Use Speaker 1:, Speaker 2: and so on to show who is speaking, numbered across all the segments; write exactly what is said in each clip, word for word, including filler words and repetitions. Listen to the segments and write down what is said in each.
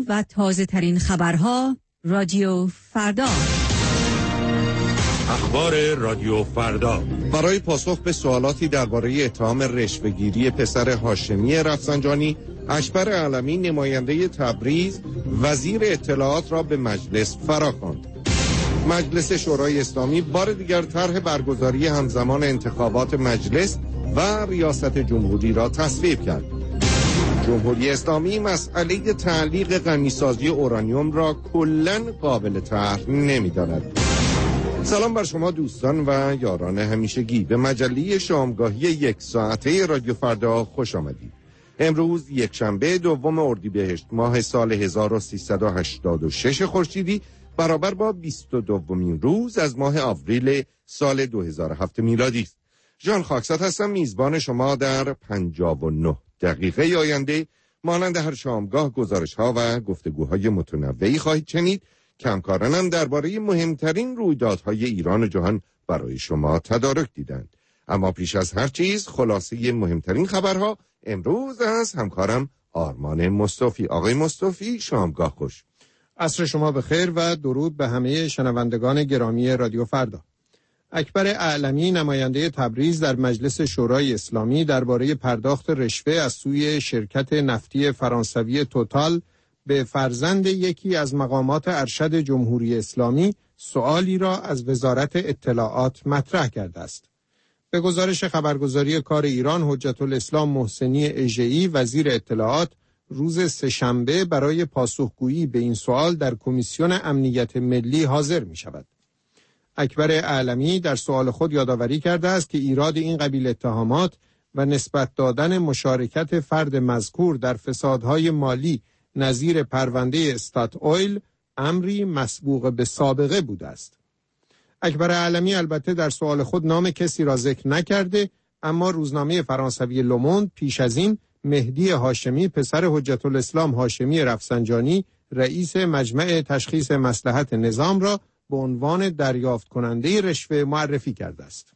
Speaker 1: و تازه ترین خبرها رادیو فردا.
Speaker 2: اخبار رادیو فردا.
Speaker 3: برای پاسخ به سوالاتی درباره اتهام رشوه‌گیری پسر هاشمی رفسنجانی، اکبر اعلمی نماینده تبریز وزیر اطلاعات را به مجلس فراخواند. مجلس شورای اسلامی بار دیگر طرح برگزاری همزمان انتخابات مجلس و ریاست جمهوری را تصویب کرد. جمهوری اسلامی مسئله تعلیق غنیسازی اورانیوم را کلاً قابل طرح نمی‌داند. سلام بر شما دوستان و یاران همیشگی، به مجله شامگاهی یک ساعته رادیو فردا خوش آمدید. امروز یک شنبه دوم اردیبهشت ماه سال هزار و سیصد و هشتاد و شش خورشیدی برابر با بیست و دومین روز از ماه آوریل سال دو هزار و هفت میلادی است. ژان خاکسات هستم، میزبان شما در پنجاه و نه دقیقه آینده. مانند هر شامگاه گزارش‌ها و گفتگوهای متنوعی خواهید شنید. کمکارانم درباره مهمترین رویدادهای ایران و جهان برای شما تدارک دیدند. اما پیش از هر چیز خلاصه مهمترین خبرها امروز از همکارم آرمان مصطفی. آقای مصطفی شامگاه خوش.
Speaker 4: عصر شما بخیر و درود به همه شنوندگان گرامی رادیو فردا. اکبر اعلمی نماینده تبریز در مجلس شورای اسلامی درباره پرداخت رشوه از سوی شرکت نفتی فرانسوی توتال به فرزند یکی از مقامات ارشد جمهوری اسلامی سؤالی را از وزارت اطلاعات مطرح کرده است. به گزارش خبرگزاری کار ایران، حجت الاسلام محسنی اژه‌ای وزیر اطلاعات روز سه‌شنبه برای پاسخگویی به این سؤال در کمیسیون امنیت ملی حاضر می شود. اکبر اعلمی در سؤال خود یادآوری کرده است که ایراد این قبیل اتهامات و نسبت دادن مشارکت فرد مذکور در فسادهای مالی نظیر پرونده استات اویل امری مسبوق به سابقه بوده است. اکبر اعلمی البته در سؤال خود نام کسی را ذکر نکرده، اما روزنامه فرانسوی لوموند پیش از این مهدی هاشمی پسر حجت الاسلام هاشمی رفسنجانی رئیس مجمع تشخیص مصلحت نظام را به عنوان دریافت کننده رشوه معرفی کرده است.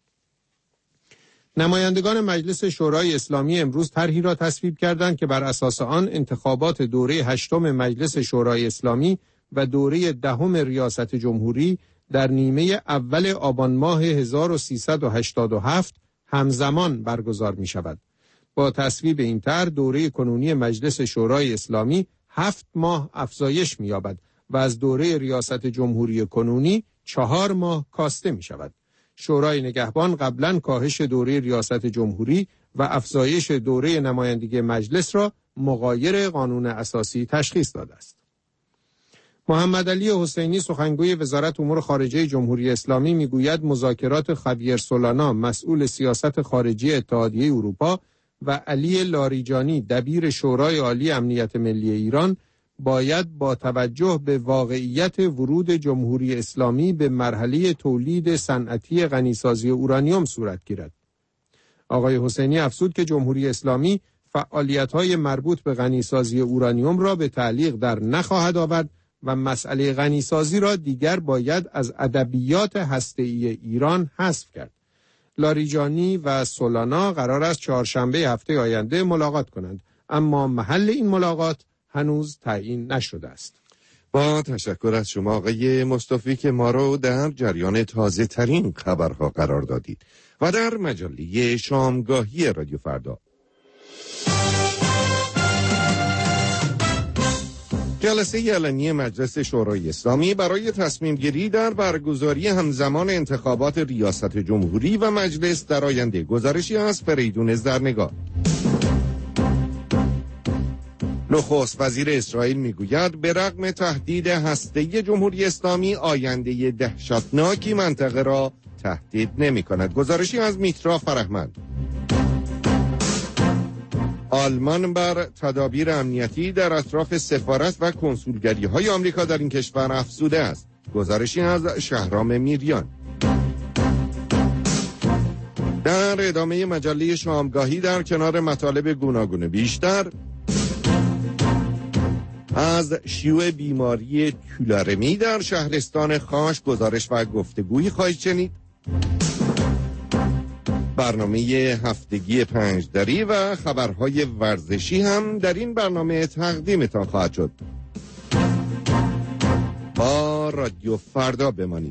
Speaker 4: نمایندگان مجلس شورای اسلامی امروز طرحی را تصویب کردند که بر اساس آن انتخابات دوره هشتم مجلس شورای اسلامی و دوره دهم ریاست جمهوری در نیمه اول آبان ماه هزار و سیصد و هشتاد و هفت همزمان برگزار می شود. با تصویب این طرح دوره کنونی مجلس شورای اسلامی هفت ماه افزایش می یابد و از دوره ریاست جمهوری کنونی چهار ماه کاسته می شود. شورای نگهبان قبلا کاهش دوره ریاست جمهوری و افزایش دوره نمایندگی مجلس را مغایر قانون اساسی تشخیص داده است. محمد علی حسینی سخنگوی وزارت امور خارجه جمهوری اسلامی میگوید مذاکرات خاویر سولانا مسئول سیاست خارجی اتحادیه اروپا و علی لاریجانی دبیر شورای عالی امنیت ملی ایران باید با توجه به واقعیت ورود جمهوری اسلامی به مرحله تولید صنعتی غنیسازی اورانیوم صورت گیرد. آقای حسینی افزود که جمهوری اسلامی فعالیت‌های مربوط به غنیسازی اورانیوم را به تعلیق در نخواهد آورد و مسئله غنیسازی را دیگر باید از ادبیات هسته‌ای ایران حذف کرد. لاریجانی و سولانا قرار است چهارشنبه هفته آینده ملاقات کنند، اما محل این ملاقات هنوز تعیین نشده است.
Speaker 3: با تشکر از شما آقای مصطفی که ما رو در جریان تازه ترین خبرها قرار دادید و در مجله شامگاهی رادیو فردا. جلسه علنی مجلس شورای اسلامی برای تصمیم گیری در برگزاری همزمان انتخابات ریاست جمهوری و مجلس در آینده. گزارشی از فریدون زرنگار. نخست وزیر اسرائیل میگوید به رغم تهدید هسته‌ای جمهوری اسلامی آینده دهشتناکی منطقه را تهدید نمی کند. گزارشی از میترا فرهمند. آلمان بر تدابیر امنیتی در اطراف سفارت و کنسولگری های آمریکا در این کشور افزوده است. گزارشی از شهرام میریان. در ادامه مجله شامگاهی در کنار مطالب گوناگون بیشتر از شیوع بیماری تولارمی در شهرستان خاش گزارش و گفتگویی خواهید شنید. برنامه هفتگی پنج دری و خبرهای ورزشی هم در این برنامه تقدیمتان خواهد شد. با رادیو فردا بمانید.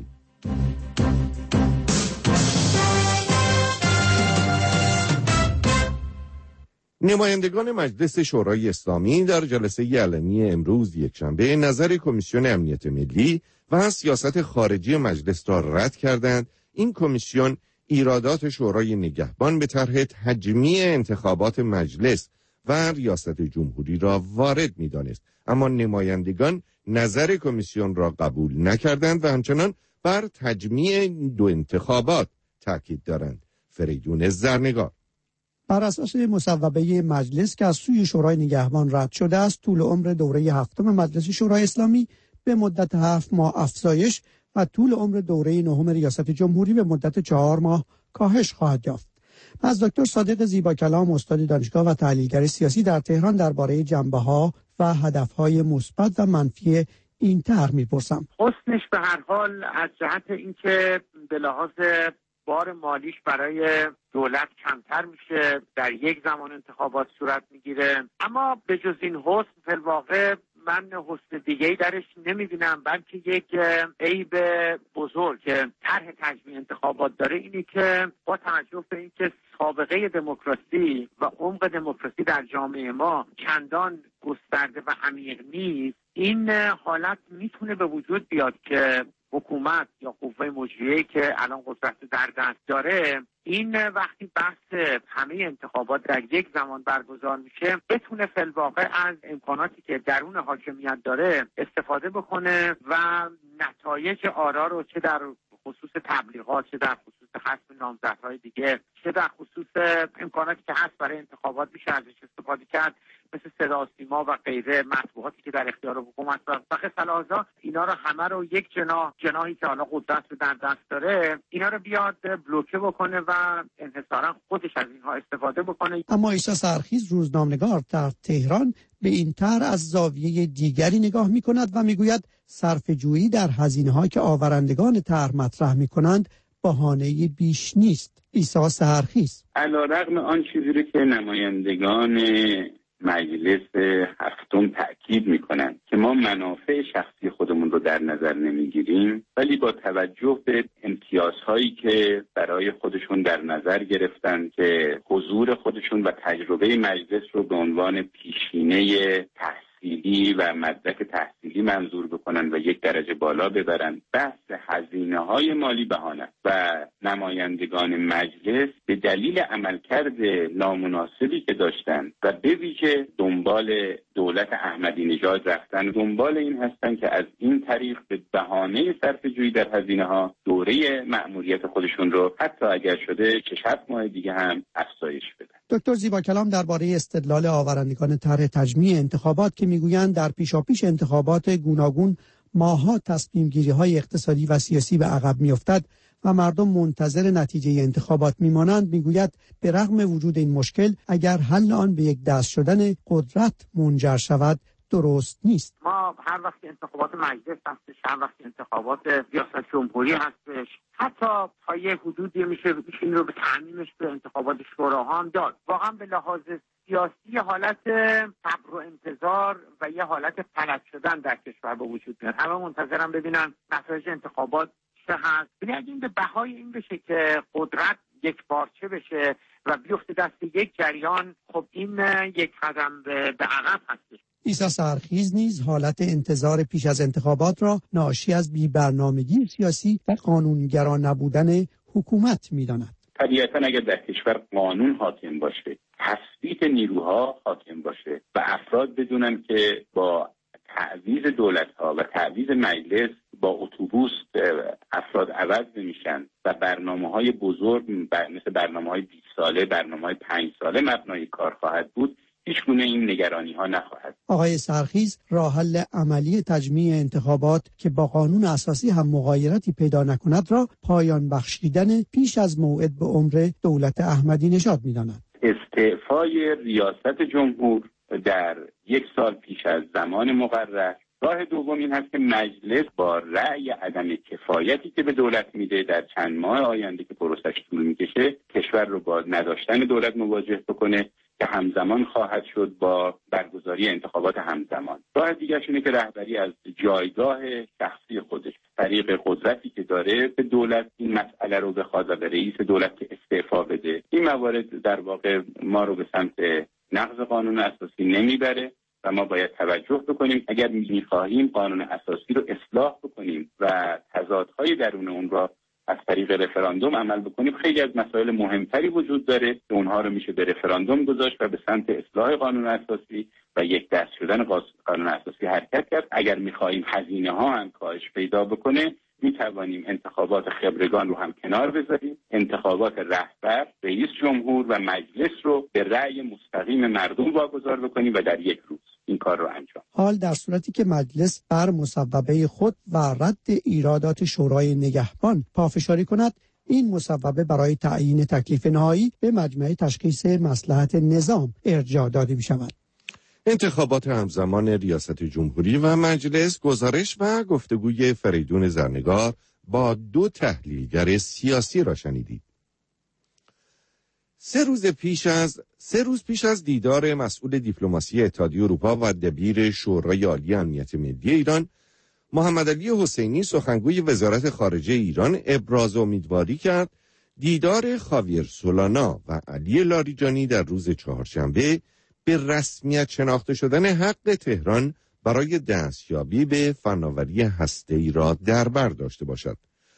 Speaker 3: نمایندگان مجلس شورای اسلامی در جلسه علنی امروز یکشنبه نظر کمیسیون امنیت ملی و سیاست خارجی مجلس را رد کردند. این کمیسیون ایرادات شورای نگهبان به طرح تجمیع انتخابات مجلس و ریاست جمهوری را وارد می‌دانست، اما نمایندگان نظر کمیسیون را قبول نکردند و همچنان بر تجمیع دو انتخابات تاکید دارند. فریدون زرنگار:
Speaker 5: بر اساس مصوبه مجلس که از سوی شورای نگهبان رد شده است، طول عمر دوره هفتم مجلس شورای اسلامی به مدت هفت ماه افزایش و طول عمر دوره نهم ریاست جمهوری به مدت چهار ماه کاهش خواهد یافت. از دکتر صادق زیباکلام، استاد دانشگاه و تحلیلگر سیاسی در تهران، درباره جنبه‌ها و هدف‌های مثبت و منفی این طرح می‌پرسم.
Speaker 6: حسنش به هر حال از جهت اینکه به لحاظ بار مالیش برای دولت کمتر میشه، در یک زمان انتخابات صورت میگیره، اما به جز این حسن فی الواقع من حسن دیگه‌ای درش نمیبینم، بلکه یک عیب بزرگ که طرح تجمیع انتخابات داره اینی که با توجه به اینکه سابقه دموکراسی و عمق دموکراسی در جامعه ما چندان گسترده و عمیق نیست، این حالت میتونه به وجود بیاد که حکومت یا قوه مجریه که الان قدرت در دست داره، این وقتی بحث همه انتخابات در یک زمان برگزار میشه بتونه فی الواقع از امکاناتی که درون حاکمیت داره استفاده بکنه و نتایج آرا رو چه در خصوص تبلیغات، چه در خصوص حسم نامزدهای دیگه، چه در خصوص امکاناتی که هست برای انتخابات میشه ازش استفاده کرد، مثل صدا و سیما و غیره، مطبوعاتی که در اختیار حکومت و خصلازا، اینا رو همه رو یک جناح جناحی که حالا قدرت رو در دست داره اینا رو بیاد بلوکه بکنه و انحصارا خودش از اینها استفاده بکنه.
Speaker 5: اما عیسی سرخیز، روزنامه‌نگار در تهران، به این طرح از زاویه دیگری نگاه می‌کند و می‌گوید صرفه‌جویی در هزینه‌ها که آورندگان طرح مطرح می‌کنند بهانه بیش نیست. عیسی سرخیز:
Speaker 7: علی‌رغم آن چیزی رو که نمایندگان مجلس هفتم تأکید میکنند که ما منافع شخصی خودمون رو در نظر نمیگیریم، ولی با توجه به امتیازهایی که برای خودشون در نظر گرفتن که حضور خودشون و تجربه مجلس رو به عنوان پیشینه تحصیلی و مدرک تحصیلی منظور بکنن و یک درجه بالا ببرن، بحث هزینه‌های مالی بهانه و نمایندگان مجلس به دلیل عملکرد نامناسبی که داشتن و به ویژه دنبال دولت احمدی نژاد رفتن، دنبال این هستن که از این طریق به بهانه صرفه‌جویی در هزینه‌ها دوره مأموریت خودشون رو حتی اگر شده شش هفت ماه دیگه هم افزایش بدن.
Speaker 5: دکتر زیباکلام درباره استدلال آورندگان طرح تجمیع انتخابات که میگویند در پیشاپیش انتخابات گوناگون ماها تصمیم گیری های اقتصادی و سیاسی به عقب میافتد و مردم منتظر نتیجه انتخابات میمانند، میگوید به رغم وجود این مشکل اگر حل آن به یک دست شدن قدرت منجر شود درست نیست.
Speaker 6: ما هر وقت انتخابات مجلس هستش، هر وقت انتخابات ریاست جمهوری هستش، حتی تا یه حدودی میشه این رو به تعمیمش به انتخابات شوراها هم داد. واقعا به لحاظ سیاسی حالت صبر و انتظار و یه حالت فلج شدن در کشور به وجود میاد. همه منتظرن ببینن نتایج انتخابات چه هست. یعنی اگه این به بهای این بشه که قدرت یک پارچه بشه و بیفته دست یک جریان، خب این یک قدم به عقب هستش.
Speaker 5: عیسی سرخیز نیز حالت انتظار پیش از انتخابات را ناشی از بی‌برنامگی سیاسی و قانونگرا نبودن حکومت می‌داند.
Speaker 7: طبیعتاً اگر در کشور قانون حاکم باشه، تثبیت نیروها حاکم باشه و افراد بدونن که با تعویض دولت‌ها و تعویض مجلس با اتوبوس افراد عوض نمیشن و برنامه‌های بزرگ مثل برنامه‌های بیست ساله، برنامه‌های پنج ساله مبنای کار خواهد بود، هیچ گونه این نگرانی ها نخواهد.
Speaker 5: آقای سرخیز، راه حل عملی تجمیع انتخابات که با قانون اساسی هم مغایرتی پیدا نکند را پایان بخشیدن پیش از موعد به عمر دولت احمدی نژاد می‌داند.
Speaker 7: استعفای ریاست جمهور در یک سال پیش از زمان مقرر. راه دوم این هست که مجلس با رأی عدم کفایتی که به دولت میده در چند ماه آینده که پروسش طول میکشه، کشور رو با نداشتن دولت مواجه بکنه که همزمان خواهد شد با برگزاری انتخابات همزمان. راه دیگرش اینه که رهبری از جایگاه شخصی خودش، طریق قدرتی که داره، به دولت این مسئله رو بخواد و به رئیس دولت که استعفا بده. این موارد در واقع ما رو به سمت نقض قانون اساسی نمیبره و ما باید توجه بکنیم اگر می‌خواهیم قانون اساسی رو اصلاح بکنیم و تضادهای درون اون را از طریق رفراندوم عمل بکنیم. خیلی از مسائل مهمتری وجود داره که اونها رو میشه به رفراندوم گذاشت و به سمت اصلاح قانون اساسی و یک دست شدن قانون اساسی حرکت کرد. اگر می‌خواهیم هزینه ها هم کاهش پیدا بکنه، می توانیم انتخابات خبرگان رو هم کنار بذاریم، انتخابات رهبر، رئیس جمهور و مجلس رو به رأی مستقیم مردم واگذار بکنیم و در یک روز این کار رو انجام.
Speaker 5: حال در صورتی که مجلس بر مصوبه خود و رد ایرادات شورای نگهبان پافشاری کند، این مصوبه برای تعیین تکلیف نهایی به مجمع تشخیص مصلحت نظام ارجاع داده می شود.
Speaker 3: انتخابات همزمان ریاست جمهوری و مجلس، گزارش و گفتگوی فریدون زرنگار با دو تحلیلگر سیاسی را شنیدید. سه روز پیش از سه روز پیش از دیدار مسئول دیپلماسی اتحادیه اروپا و دبیر شورای عالی امنیت ملی ایران، محمد علی حسینی سخنگوی وزارت خارجه ایران ابراز امیدواری کرد دیدار خاویر سولانا و علی لاریجانی در روز چهارشنبه به رسمیت شناخته شدن حق تهران برای دستیابی به فناوری هسته‌ای را در بر داشته باشد.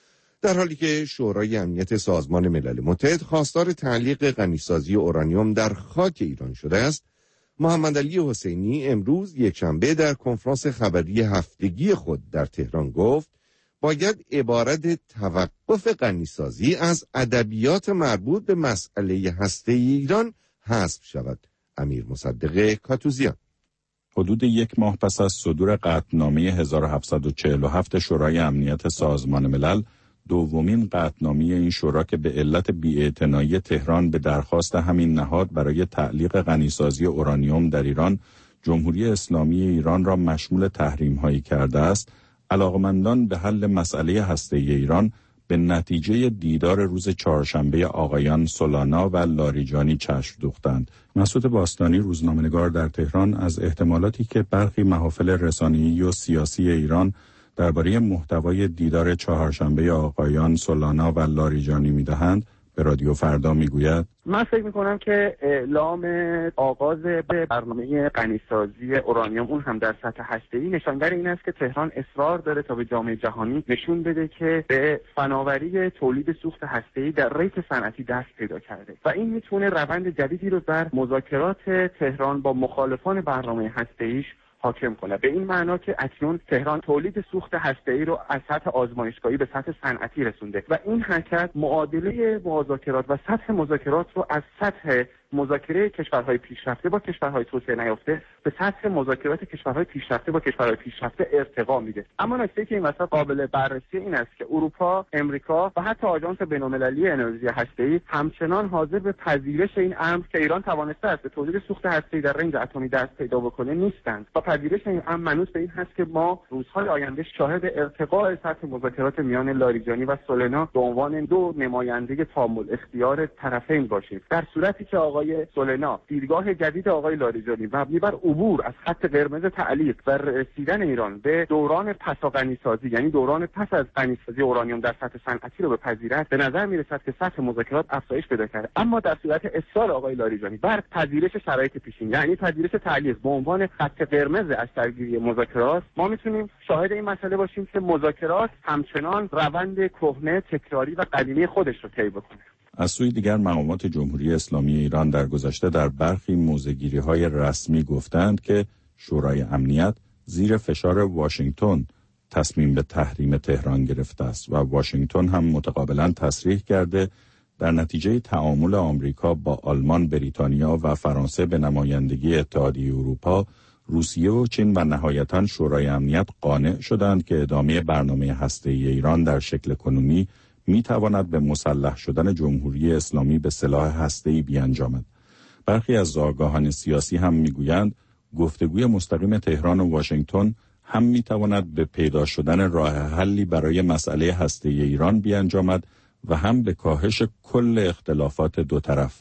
Speaker 3: در حالی که شورای امنیت سازمان ملل متحد خواستار تعلیق غنیسازی اورانیوم در خاک ایران شده است، محمد علی حسینی امروز یکشنبه در کنفرانس خبری هفتگی خود در تهران گفت باید عبارت توقف غنیسازی از ادبیات مربوط به مسئله هسته‌ای ایران حذف شود. امیر مصدق کاتوزیان:
Speaker 8: حدود یک ماه پس از صدور قطعنامه هزار و هفتصد و چهل و هفت شورای امنیت سازمان ملل، دومین قطعنامه این شورا که به علت بی‌اعتنایی تهران به درخواست همین نهاد برای تعلیق غنیسازی اورانیوم در ایران، جمهوری اسلامی ایران را مشمول تحریم‌هایی کرده است، علاقمندان به حل مسئله هسته‌ای ایران به نتیجه دیدار روز چهارشنبه آقایان سولانا و لاریجانی چشم دوختند. مسعود باستانی، روزنامه‌نگار در تهران، از احتمالاتی که برخی محافل رسانه‌ای و سیاسی ایران درباره محتوای دیدار چهارشنبه آقایان سولانا و لاریجانی می‌دهند، به رادیو فردا میگوید:
Speaker 9: من فکر میکنم که اعلام آغاز به برنامه غنیسازی اورانیوم، اون هم در سطح هسته‌ای، نشانگر این است که تهران اصرار داره تا به جامعه جهانی نشون بده که به فناوری تولید سوخت هسته‌ای در ریت صنعتی دست پیدا کرده و این میتونه روند جدیدی رو بر مذاکرات تهران با مخالفان برنامه هسته‌ایش حاکم کنه. به این معنا که اکنون تهران تولید سوخت هسته‌ای رو از سطح آزمایشگاهی به سطح صنعتی رسونده و این حرکت معادله مذاکرات و سطح مذاکرات رو از سطح مذاکره کشورهای پیشرفته با کشورهای توسعه نیافته به سطح مذاکرات کشورهای پیشرفته با کشورهای پیشرفته ارتقا میده. اما نکته که این وسط قابل بررسی این است که اروپا، امریکا و حتی آژانس بین‌المللی انرژی هسته‌ای همچنان حاضر به پذیرش این امر که ایران توانسته است به تولید سوخت هسته‌ای در رنج اتمی دست پیدا بکنه نیستند. و پذیرش این امر منوط به این هست که ما روزهای آینده شاهد ارتقاء سطح مذاکرات میان لاریجانی و سولانا به عنوان دو نماینده تامل اختیار طرفین باشیم. در صورتی که آقای سولانا دیدگاه جدید آقای لاریجانی مبنی بر عبور از خط قرمز تعلیق و رسیدن ایران به دوران پس از غنیسازی، یعنی دوران پس از غنیسازی اورانیوم در سطح صنعتی رو بپذیرد، به نظر میرسد که سطح مذاکرات افزایش پیدا کرده. اما در صورت اصرار آقای لاریجانی بر پذیرش شرایط پیشین، یعنی پذیرش تعلیق به عنوان خط قرمز از درگیری مذاکرات، ما میتونیم شاهد این مسئله باشیم که مذاکرات همچنان روند کهنه، تکراری و قدیمی خودش رو طی بکنه.
Speaker 8: از سوی دیگر مقامات جمهوری اسلامی ایران در گذشته در برخی موضع‌گیری‌های رسمی گفتند که شورای امنیت زیر فشار واشنگتن تصمیم به تحریم تهران گرفته است و واشنگتن هم متقابلاً تصریح کرده در نتیجه تعامل آمریکا با آلمان، بریتانیا و فرانسه به نمایندگی اتحادیه اروپا، روسیه و چین و نهایتاً شورای امنیت قانع شدند که ادامه برنامه هسته‌ای ایران در شکل کنونی می تواند به مسلح شدن جمهوری اسلامی به سلاح هسته‌ای بیانجامد. برخی از آگاهان سیاسی هم میگویند گفتگوی مستقیم تهران و واشنگتن هم می تواند به پیدا شدن راه حلی برای مسئله هسته‌ای ایران بیانجامد و هم به کاهش کل اختلافات دو طرف.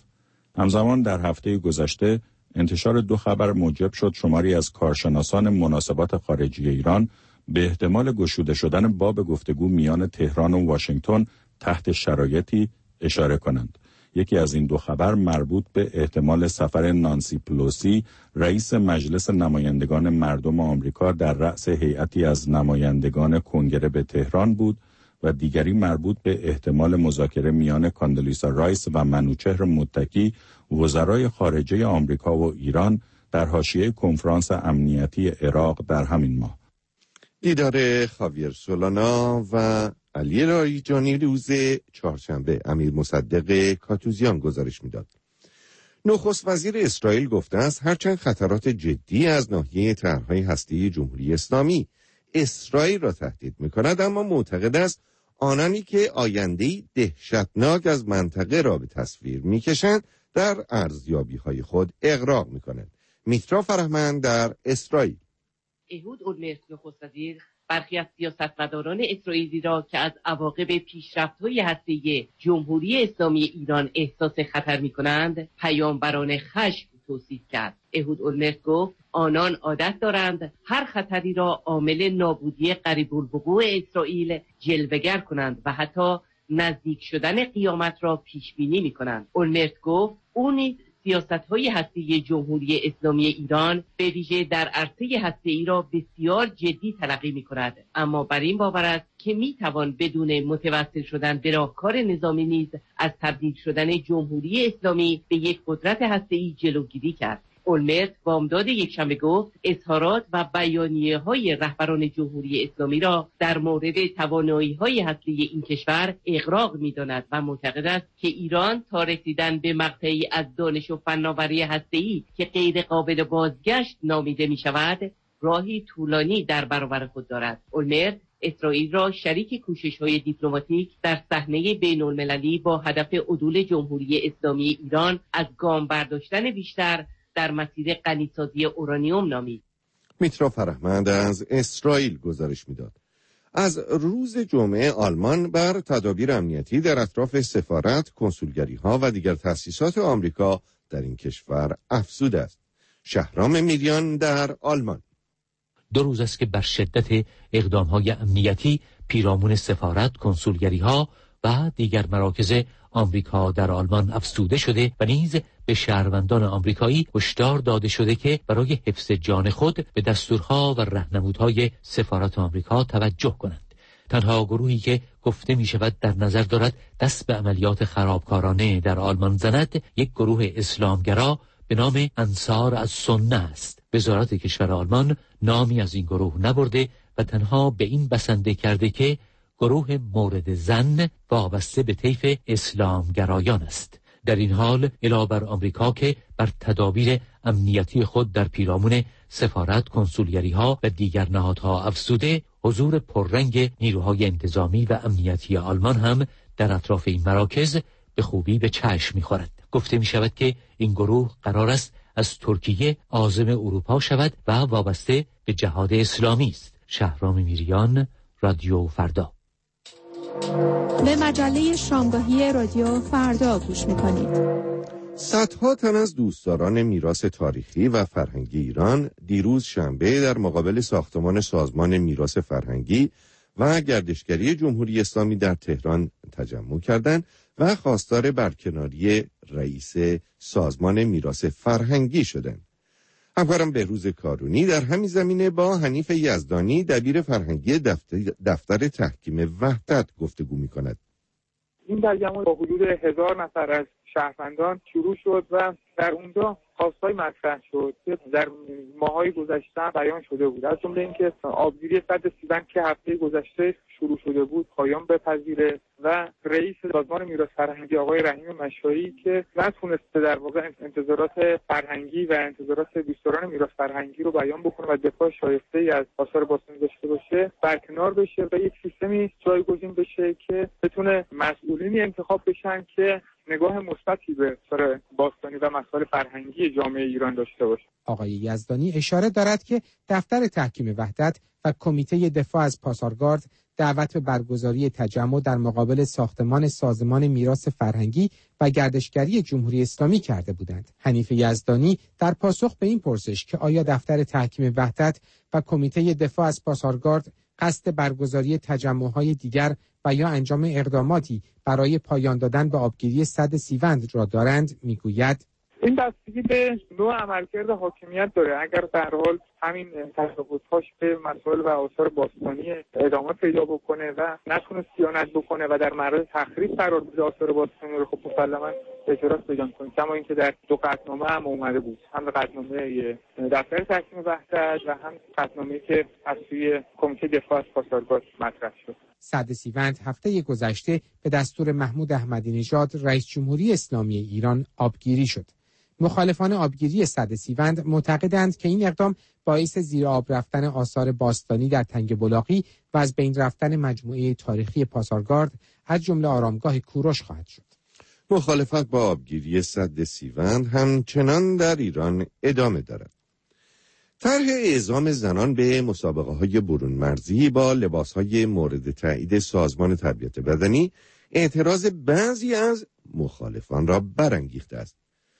Speaker 8: همزمان در هفته گذشته انتشار دو خبر موجب شد شماری از کارشناسان مناسبات خارجی ایران به احتمال گشوده شدن باب گفتگو میان تهران و واشنگتن تحت شرایطی اشاره کنند. یکی از این دو خبر مربوط به احتمال سفر نانسی پلوسی رئیس مجلس نمایندگان مردم آمریکا در رأس هیئتی از نمایندگان کنگره به تهران بود و دیگری مربوط به احتمال مذاکره میان کاندلیسا رایس و منوچهر متکی وزرای خارجه آمریکا و ایران در حاشیه کنفرانس امنیتی عراق در همین ماه.
Speaker 3: دیدار خاویر سولانا و علی لایجانی روز چهارشنبه. امیر مصدق کاتوزیان گزارش میداد. نخست وزیر اسرائیل گفته است هرچند خطرات جدی از ناحیه طرح‌های هسته‌ای جمهوری اسلامی اسرائیل را تهدید می‌کند، اما معتقد است آنانی که آینده‌ای دهشتناک از منطقه را به تصویر می‌کشند در ارزیابی‌های خود اغراق می‌کنند. میترا فرهمند در اسرائیل.
Speaker 10: احود اولمرت نخست وزیر برخی از سیاستمداران اسرائیلی را که از عواقب پیشرفت‌های هسته‌ای جمهوری اسلامی ایران احساس خطر می‌کنند پیامبران خشم توصیف کرد. احود اولمرت گفت آنان عادت دارند هر خطری را عامل نابودی قریب الوقوع اسرائیل جلوه‌گر کنند و حتی نزدیک شدن قیامت را پیش بینی می‌کنند. اولمرت گفت او نیز سیاست‌های هسته‌ای جمهوری اسلامی ایران به ویژه در عرصه هسته‌ای را بسیار جدی تلقی می‌کند، اما بر این باور است که می‌توان بدون متوسل شدن به راهکار نظامی نیز از تبدیل شدن جمهوری اسلامی به یک قدرت هسته‌ای جلوگیری کرد. اولمرت بامداد یکشنبه گفت اظهارات و بیانیه‌های رهبران جمهوری اسلامی را در مورد توانایی‌های هسته‌ای این کشور اغراق می‌داند و معتقد است که ایران تا رسیدن به مقطعی از دانش و فناوری هسته‌ای که غیر قابل بازگشت نامیده می‌شود راهی طولانی در برابر خود دارد. اولمرت اسرائیل را شریک کوشش‌های دیپلماتیک در صحنه بین‌المللی با هدف عدول جمهوری اسلامی ایران از گام برداشتن بیشتر در مسیر غنیسازی اورانیوم نامید.
Speaker 3: میترا فرهمند از اسرائیل گزارش میداد. از روز جمعه آلمان بر تدابیر امنیتی در اطراف سفارت، کنسولگری‌ها و دیگر تأسیسات آمریکا در این کشور افزوده است. شهرام میریان در آلمان.
Speaker 11: دو روز است که بر شدت اقدام‌های امنیتی پیرامون سفارت، کنسولگری‌ها و دیگر مراکز آمریکا در آلمان افزوده شده و نیز به شهروندان آمریکایی هشدار داده شده که برای حفظ جان خود به دستورها و راهنمودهای سفارت آمریکا توجه کنند. تنها گروهی که گفته می شود در نظر دارد دست به عملیات خرابکارانه در آلمان زند یک گروه اسلامگرا به نام انصار از سنه است. وزارت کشور آلمان نامی از این گروه نبرده و تنها به این بسنده کرده که گروه مورد ظن وابسته به طیف اسلامگرایان است. در این حال علاوه بر آمریکا که بر تدابیر امنیتی خود در پیرامون سفارت، کنسولگری‌ها و دیگر نهادها افزوده، حضور پررنگ نیروهای انتظامی و امنیتی آلمان هم در اطراف این مراکز به خوبی به چشم می‌خورد. گفته می‌شود که این گروه قرار است از ترکیه عازم اروپا شود و وابسته به جهاد اسلامی است. شهرام میریان، رادیو فردا.
Speaker 12: به مجله شامگاهی رادیو فردا گوش میکنید.
Speaker 3: صدها تن از دوستداران میراث تاریخی و فرهنگی ایران دیروز شنبه در مقابل ساختمان سازمان میراث فرهنگی و گردشگری جمهوری اسلامی در تهران تجمع کردند و خواستار برکناری رئیس سازمان میراث فرهنگی شدند. همکارم بهروز کارونی در همین زمینه با حنیف یزدانی دبیر فرهنگی دفتر, دفتر تحکیم وحدت گفتگو می‌کند.
Speaker 13: این تجمع با حدود هزار نفر از شهروندان شروع شد و در اونجا خواستای مطرح شد که در ماهای گذشته بیان شده بود، از جمله اینکه آبگیری سد سیزن که هفته گذشته شروع شده بود پایان بپذیره و رئیس سازمان میراث فرهنگی آقای رحیم مشایی که نتونسته در واقع انتظارات فرهنگی و انتظارات دوستداران میراث فرهنگی رو بیان بکنه و دفاع شایسته‌ای از آثار باستانی داشته باشه برکنار بشه و یک سیستمی جایگزین بشه که بتونه مسئولینی انتخاب بشن که نگاه مثبتی به آثار باستانی و مسائل فرهنگی جامعه ایران داشته باشه.
Speaker 14: آقای یزدانی اشاره دارد که دفتر تحکیم وحدت و کمیته دفاع از پاسارگارد دعوت به برگزاری تجمع در مقابل ساختمان سازمان میراث فرهنگی و گردشگری جمهوری اسلامی کرده بودند. حنیف یزدانی در پاسخ به این پرسش که آیا دفتر تحکیم وحدت و کمیته دفاع از پاسارگارد قصد برگزاری تجمع‌های دیگر و یا انجام اقداماتی برای پایان دادن به آبگیری سد سیوند را دارند میگوید
Speaker 13: این بستگی به نوع عملکرد حاکمیت داره. اگر در حال همین تجاوزهاش به مسائل و آثار باستانی ادامه پیدا بکنه و نتونه صیانت بکنه و در معرض تخریب قرار بده آثار باستانی رو، خب مسلما اعتراض پیدا کنه. کما اینکه در دو قطعنامه هم اومده بود، هم قطعنامه دفتر تحکیم وحدت و هم قطعنامه‌ای که از سوی کمیته دفاع از پاسارگارد مطرح شد.
Speaker 14: سد سیوند هفته گذشته به دستور محمود احمدی نژاد رئیس جمهوری اسلامی ایران آبگیری شد. مخالفان آبگیری سد سیوند معتقدند که این اقدام باعث زیر آب رفتن آثار باستانی در تنگ بلاغی و از بین رفتن مجموعه تاریخی پاسارگارد از جمله آرامگاه کوروش خواهد شد.
Speaker 3: مخالفت با آبگیری سد سیوند همچنان در ایران ادامه دارد. طرح اعزام زنان به مسابقه‌های برون مرزی با لباس‌های مورد تایید سازمان تربیت بدنی اعتراض بعضی از مخالفان را برانگیخته است.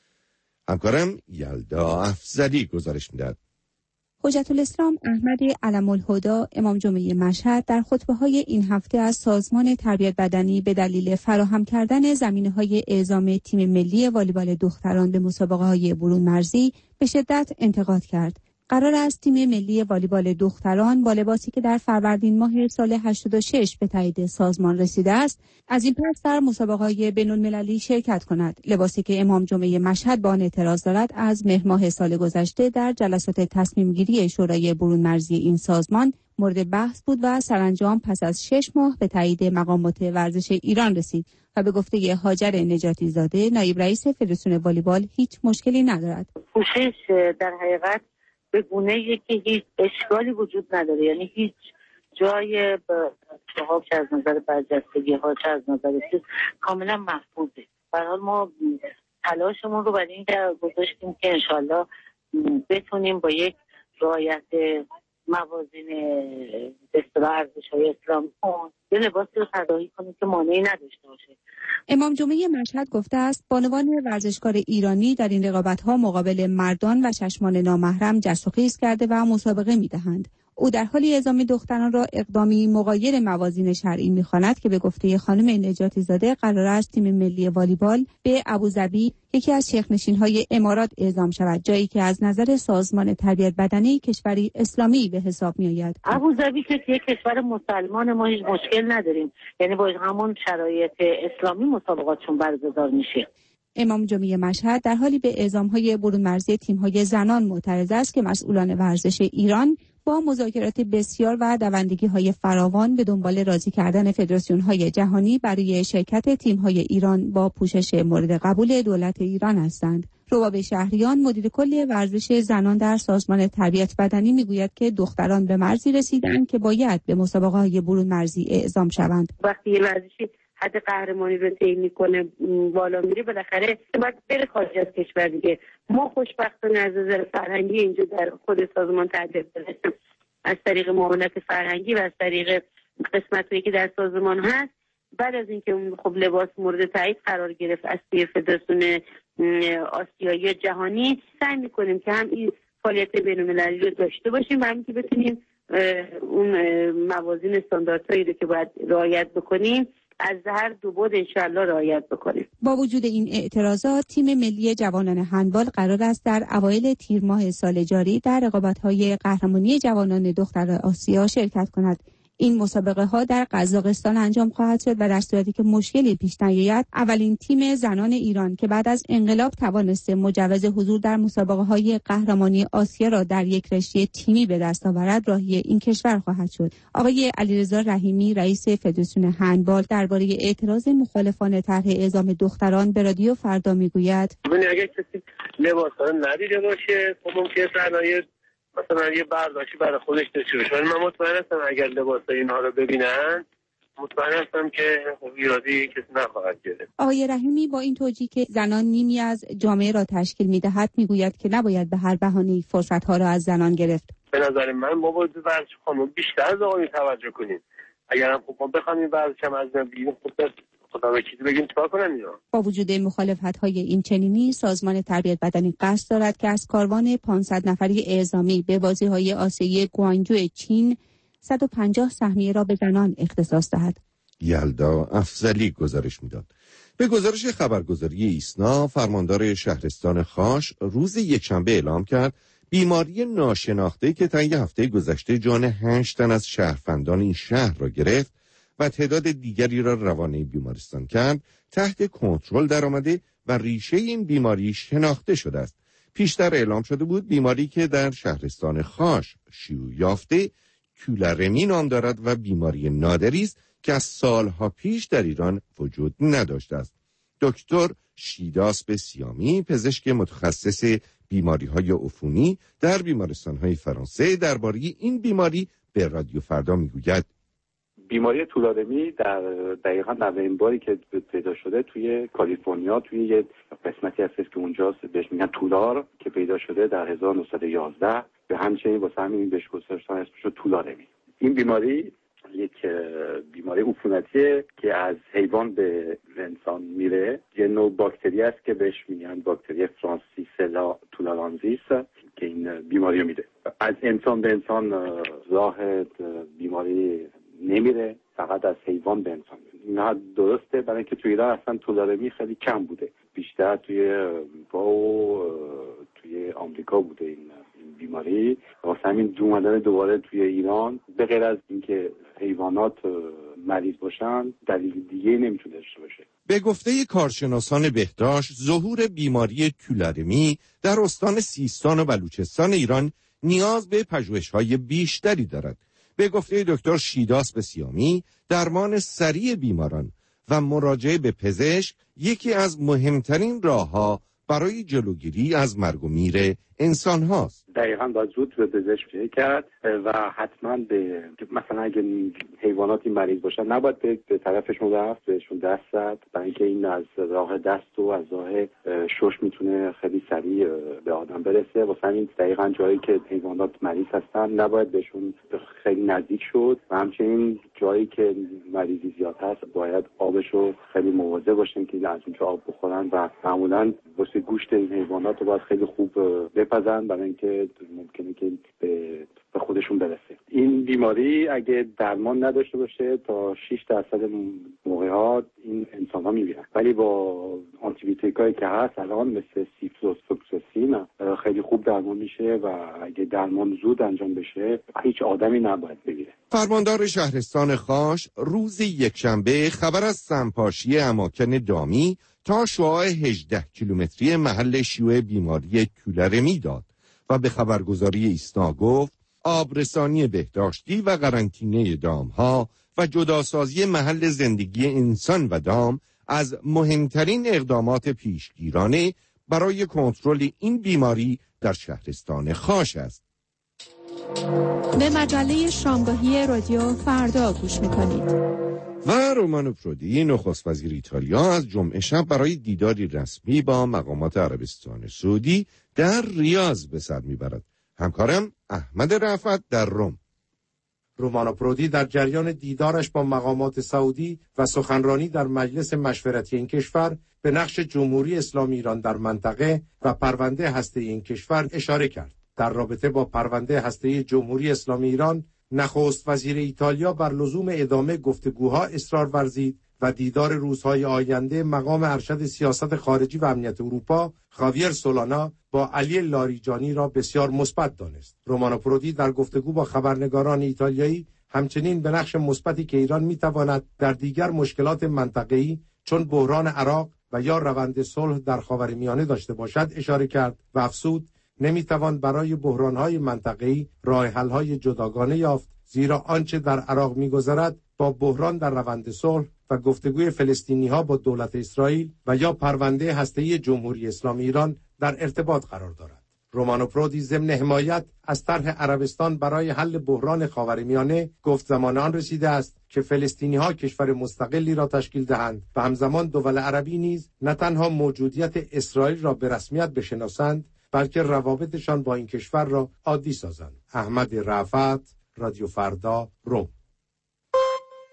Speaker 3: همکارم یلدا افضلی گزارش می‌دهد.
Speaker 12: حجت الاسلام احمد علم الهدی امام جمعه مشهد در خطبه‌های این هفته از سازمان تربیت بدنی به دلیل فراهم کردن زمینه‌های اعزام تیم ملی والیبال دختران به مسابقه‌های برون مرزی به شدت انتقاد کرد. قرار است تیم ملی والیبال دختران با لباسی که در فروردین ماه سال هشتاد و شش به تایید سازمان رسیده است، از این پس در مسابقه‌های بین‌المللی شرکت کند. لباسی که امام جمعه مشهد با آن اعتراض دارد، از مهر ماه سال گذشته در جلسات تصمیم گیری شورای برون مرزی این سازمان مورد بحث بود و سرانجام پس از شش ماه به تایید مقامات ورزش ایران رسید و به گفته هاجر نجاتی زاده نایب رئیس فدراسیون والیبال هیچ مشکلی ندارد.
Speaker 15: پوشش در حقیقت به گونه‌ای که هیچ اشکالی وجود نداره، یعنی هیچ جای شهاب چه از نظر برجستگی ها چه از نظر چیز کاملا محفوظه. به هر حال ما تلاشمون رو برای این گذاشتیم که انشالله بتونیم با یک رعایت موازین اصطلاح ارزش‌های اسلامی یه لباسی رو طراحی کنیم که مانعی نداشته باشه.
Speaker 12: امام جمعه مشهد گفته است بانوان ورزشکار ایرانی در این رقابت‌ها مقابل مردان و چشمان نامحرم جست و خیز کرده و مسابقه می‌دهند. او در حال اعزام دختران را اقدامی مغایر موازین شرعی می‌خواند که به گفته خانم نجاتی زاده قرار است تیم ملی والیبال به ابوظبی، یکی از شیخ‌نشین‌های امارات، اعزام شود، جایی که از نظر سازمان تربیت بدنی کشوری اسلامی به حساب می‌آید.
Speaker 15: ابوظبی که یک کشور مسلمان، ما هیچ مشکل نداریم، یعنی با همون شرایط اسلامی مسابقاتشون برگزار میشه.
Speaker 12: امام جمعه مشهد در حالی به اعزام‌های برون مرزی تیم‌های زنان معترض است که مسئولان ورزش ایران با مذاکرات بسیار و دوندگی‌های فراوان به دنبال راضی کردن فدراسیون‌های جهانی برای شرکت تیم‌های ایران با پوشش مورد قبول دولت ایران هستند. رباب شهریان مدیر کل ورزش زنان در سازمان تربیت بدنی میگوید که دختران به مرزی رسیدند که باید به مسابقه‌های برون مرزی اعزام شوند.
Speaker 15: وقتی یه ورزشی حد قهرمانی رو طی میکنه بالا میره، بالاخره باید بره خارج از کشور دیگه. ما خوشبختانه از نظر فرهنگی اینجا در خود سازمان تربیت بدنی از طریق معاونت فرهنگی و از طریق قسمت‌هایی که در سازمان هست، بعد از اینکه خب لباس مورد تایید قرار گرفت از سوی فدراسیون آسیایی جهانی، سعی میکنیم که هم این فعالیت بین‌المللی رو داشته باشیم و هم که بتونیم اون موازین استانداردهایی رو که باید رعایت بکنیم از هر دو بود انشالله رعایت بکنیم.
Speaker 12: با وجود این اعتراضات، تیم ملی جوانان هندبال قرار است در اوایل تیر ماه سال جاری در رقابت‌های قهرمانی جوانان دختر آسیا شرکت کند. این مسابقه ها در قزاقستان انجام خواهد شد و در صورتی که مشکلی پیش نیاید، اولین تیم زنان ایران که بعد از انقلاب توانسته مجوز حضور در مسابقه های قهرمانی آسیا را در یک رشته تیمی به دست آورد، راهی این کشور خواهد شد. آقای علیرضا رحیمی رئیس فدراسیون هندبال درباره اعتراض مخالفان طرح اعزام دختران به رادیو فردا میگوید:
Speaker 16: ببینید اگه کسی لباسا ندیده باشه خب ممکنه صنایع مثلا یه برداشتی برای خودش داشته باشه، ولی من مطمئن هستم اگر لباسای اینها رو ببینن مطمئن هستم که ایرادی کسی نخواهد گرفت.
Speaker 12: آقای رحیمی با این توجیه که زنان نیمی از جامعه را تشکیل می‌دهد میگوید که نباید به هر بهانه‌ای فرصت‌ها را از زنان گرفت.
Speaker 16: به نظر من ما باید ورزش خانم بیشتر از آقایون توجه کنیم. اگرم خب ما بخوام این ورزشم از بیرون خب خدا وکیلی بگیم چیکار کنن اینا.
Speaker 12: با وجود مخالفت‌های این چنینی، سازمان تربیت بدنی قصد دارد که از کاروان پانصد نفری اعزامی به بازی‌های آسیایی گوانجو چین صد و پنجاه سهمیه را به زنان اختصاص دهد.
Speaker 3: یلدا افضلی گزارش میداد. به گزارش خبرگزاری ایسنا، فرماندار شهرستان خاش روز یکشنبه اعلام کرد بیماری ناشناخته که طی هفته گذشته جان هشت تن از شهروندان این شهر را گرفت و تعداد دیگری را روانه بیمارستان کرد، تحت کنترل درآمده و ریشه این بیماری شناخته شده است. پیشتر اعلام شده بود بیماری که در شهرستان خاش شیوع یافته کولرمی نام دارد و بیماری نادری است که از سالها پیش در ایران وجود نداشته است. دکتر شیداسپ سیامی، پزشک متخصص بیماری‌های عفونی در بیمارستان‌های فرانسه، درباره این بیماری به رادیو فردا میگوید:
Speaker 17: بیماری تولارمی در دقیقاً اولین باری که پیدا شده توی کالیفرنیا، توی یه قسمتی هست که اونجا بهش میگن تولار، که پیدا شده در هزار و نهصد و یازده. به همچنین واسه همین بهش گذاشتن اسمش تولارمی. این بیماری یک بیماری عفونتیه که از حیوان به انسان میره. یه نوع باکتری است که بهش میگن باکتری فرانسیسلا تولارانزیس که این بیماری رو میده. از انسان به انسان راه بیماری نمیره، فقط از حیوان به انسان میره. نه درسته، برای اینکه توی ایران اصلا تولارمی خیلی کم بوده، بیشتر توی با توی آمریکا بوده این بیماری. واسه همین اومدن دوباره توی ایران، به غیر از اینکه حیوانات مریض باشن، دلیل دیگه نمیتونه داشته باشه.
Speaker 3: به گفته کارشناسان بهداشت، ظهور بیماری تولارمی در استان سیستان و بلوچستان ایران نیاز به پژوهش‌های بیشتری دارد. به گفته دکتر شیداسپ سیامی، درمان سریع بیماران و مراجعه به پزشک یکی از مهمترین راه‌ها برای جلوگیری از مرگ و میر انسان هاست.
Speaker 17: دقیقاً باید زود به پزشک کرد و حتما به مثلا اگه حیواناتی مریض باشن نباید به, به طرفشون رفت، بهشون دست زد، برای اینکه این از راه دست و از راه شش میتونه خیلی سریع به آدم برسه. واسه همین دقیقاً جایی که حیوانات مریض هستن نباید بهشون خیلی نزدیک شد و همچنین جایی که مریضی زیاد هست باید آبشو خیلی مواظب باشن که از اونجا آب بخورن و معمولاً واسه گوشت این حیوانات رو باید خیلی خوب بپزن، برای اینکه ممکنه که به به خودشون برسه. این بیماری اگه درمان نداشته باشه تا شش درصد موقعات این انسان ها میمیرن، ولی با آنتی بیوتیکایی که هست الان مثل سیفلوکساسین خیلی خوب درمان میشه و اگه درمان زود انجام بشه هیچ آدمی نباید بمیره.
Speaker 3: فرماندار شهرستان خاش روز یکشنبه خبر از سمپاشی اماکن دامی تا شعاع هجده کیلومتری محل شیوع بیماری کولرمی داد و به خبرگزاری ایسنا گفت آبرسانی بهداشتی و قرنطینه دامها و جداسازی محل زندگی انسان و دام از مهمترین اقدامات پیشگیرانه برای کنترل این بیماری در شهرستان خاش است.
Speaker 12: به مجله شامگاهی رادیو فردا گوش میکنید.
Speaker 3: و رومانو پرودی، نخست وزیر ایتالیا، از جمعه شب برای دیداری رسمی با مقامات عربستان سعودی در ریاض به سر میبرد. همکارم احمد رفعت در روم.
Speaker 4: رومانو پرودی در جریان دیدارش با مقامات سعودی و سخنرانی در مجلس مشورتی این کشور به نقش جمهوری اسلامی ایران در منطقه و پرونده هسته‌ای این کشور اشاره کرد. در رابطه با پرونده هسته‌ای جمهوری اسلامی ایران، نخست وزیر ایتالیا بر لزوم ادامه گفتگوها اصرار ورزید و دیدار روزهای آینده مقام ارشد سیاست خارجی و امنیت اروپا خاویر سولانا با علی لاریجانی را بسیار مثبت دانست. رومانو پرودی در گفتگو با خبرنگاران ایتالیایی همچنین به نقش مثبتی که ایران میتواند در دیگر مشکلات منطقه‌ای چون بحران عراق و یا روند صلح در خاورمیانه داشته باشد اشاره کرد و افزود نمیتوان برای بحران‌های منطقه‌ای راه حل‌های جداگانه یافت، زیرا آنچه در عراق می‌گذرد با بحران در روند صلح و گفتگوی فلسطینی‌ها با دولت اسرائیل و یا پرونده هسته‌ای جمهوری اسلامی ایران در ارتباط قرار دارد. رومانو پرودی ضمن حمایت از طرح عربستان برای حل بحران خاورمیانه گفت زمان آن رسیده است که فلسطینی‌ها کشور مستقلی را تشکیل دهند و همزمان دول عربی نیز نه تنها موجودیت اسرائیل را به رسمیت بشناسند بلکه روابطشان با این کشور را عادی سازند. احمد رفعت، رادیو فردا، روم.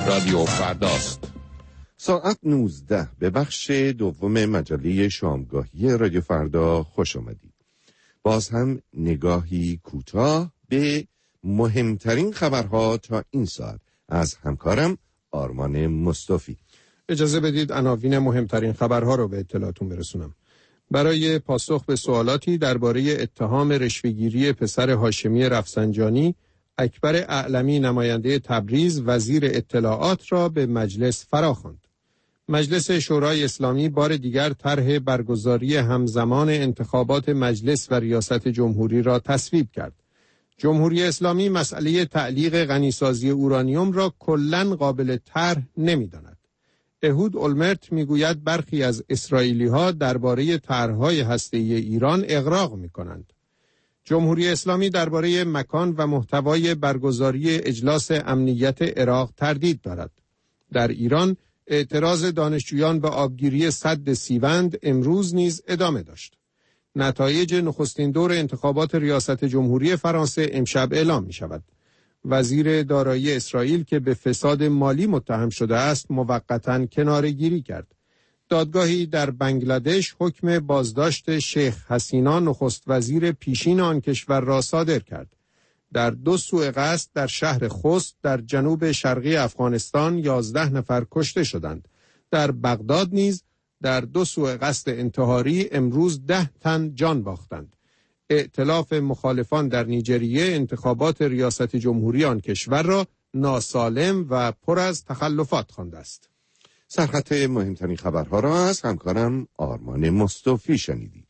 Speaker 2: رادیو فرداست.
Speaker 3: ساعت نوزده به بخش دوم مجله شامگاهی رادیو فردا خوش آمدید. باز هم نگاهی کوتاه به مهمترین خبرها تا این ساعت از همکارم آرمان مصطفی.
Speaker 4: اجازه بدید عناوین مهمترین خبرها رو به اطلاعتون برسونم. برای پاسخ به سوالاتی درباره اتهام رشوه‌گیری پسر هاشمی رفسنجانی، اکبر اعلمی نماینده تبریز وزیر اطلاعات را به مجلس فراخواند. مجلس شورای اسلامی بار دیگر طرح برگزاری همزمان انتخابات مجلس و ریاست جمهوری را تصویب کرد. جمهوری اسلامی مسئله تعلیق غنیسازی اورانیوم را کلاً قابل طرح نمی‌داند. اهود اولمرت میگوید برخی از اسرائیلی‌ها درباره طرح‌های هسته‌ای ایران اغراق می‌کنند. جمهوری اسلامی درباره مکان و محتوای برگزاری اجلاس امنیت عراق تردید دارد. در ایران اعتراض دانشجویان به آبگیری سد سیوند امروز نیز ادامه داشت. نتایج نخستین دور انتخابات ریاست جمهوری فرانسه امشب اعلام می شود. وزیر دارایی اسرائیل که به فساد مالی متهم شده است موقتاً کناره‌گیری کرد. دادگاهی در بنگلادش حکم بازداشت شیخ حسینا نخست وزیر پیشین آن کشور را صادر کرد. در دو سوء قصد در شهر خوست در جنوب شرقی افغانستان یازده نفر کشته شدند. در بغداد نیز در دو سوء قصد انتحاری امروز ده تن جان باختند. ائتلاف مخالفان در نیجریه انتخابات ریاست جمهوری آن کشور را ناسالم و پر از تخلفات خوانده است.
Speaker 3: سرخط مهمترین خبرها را از همکارم آرمان مصطفی شنیدید.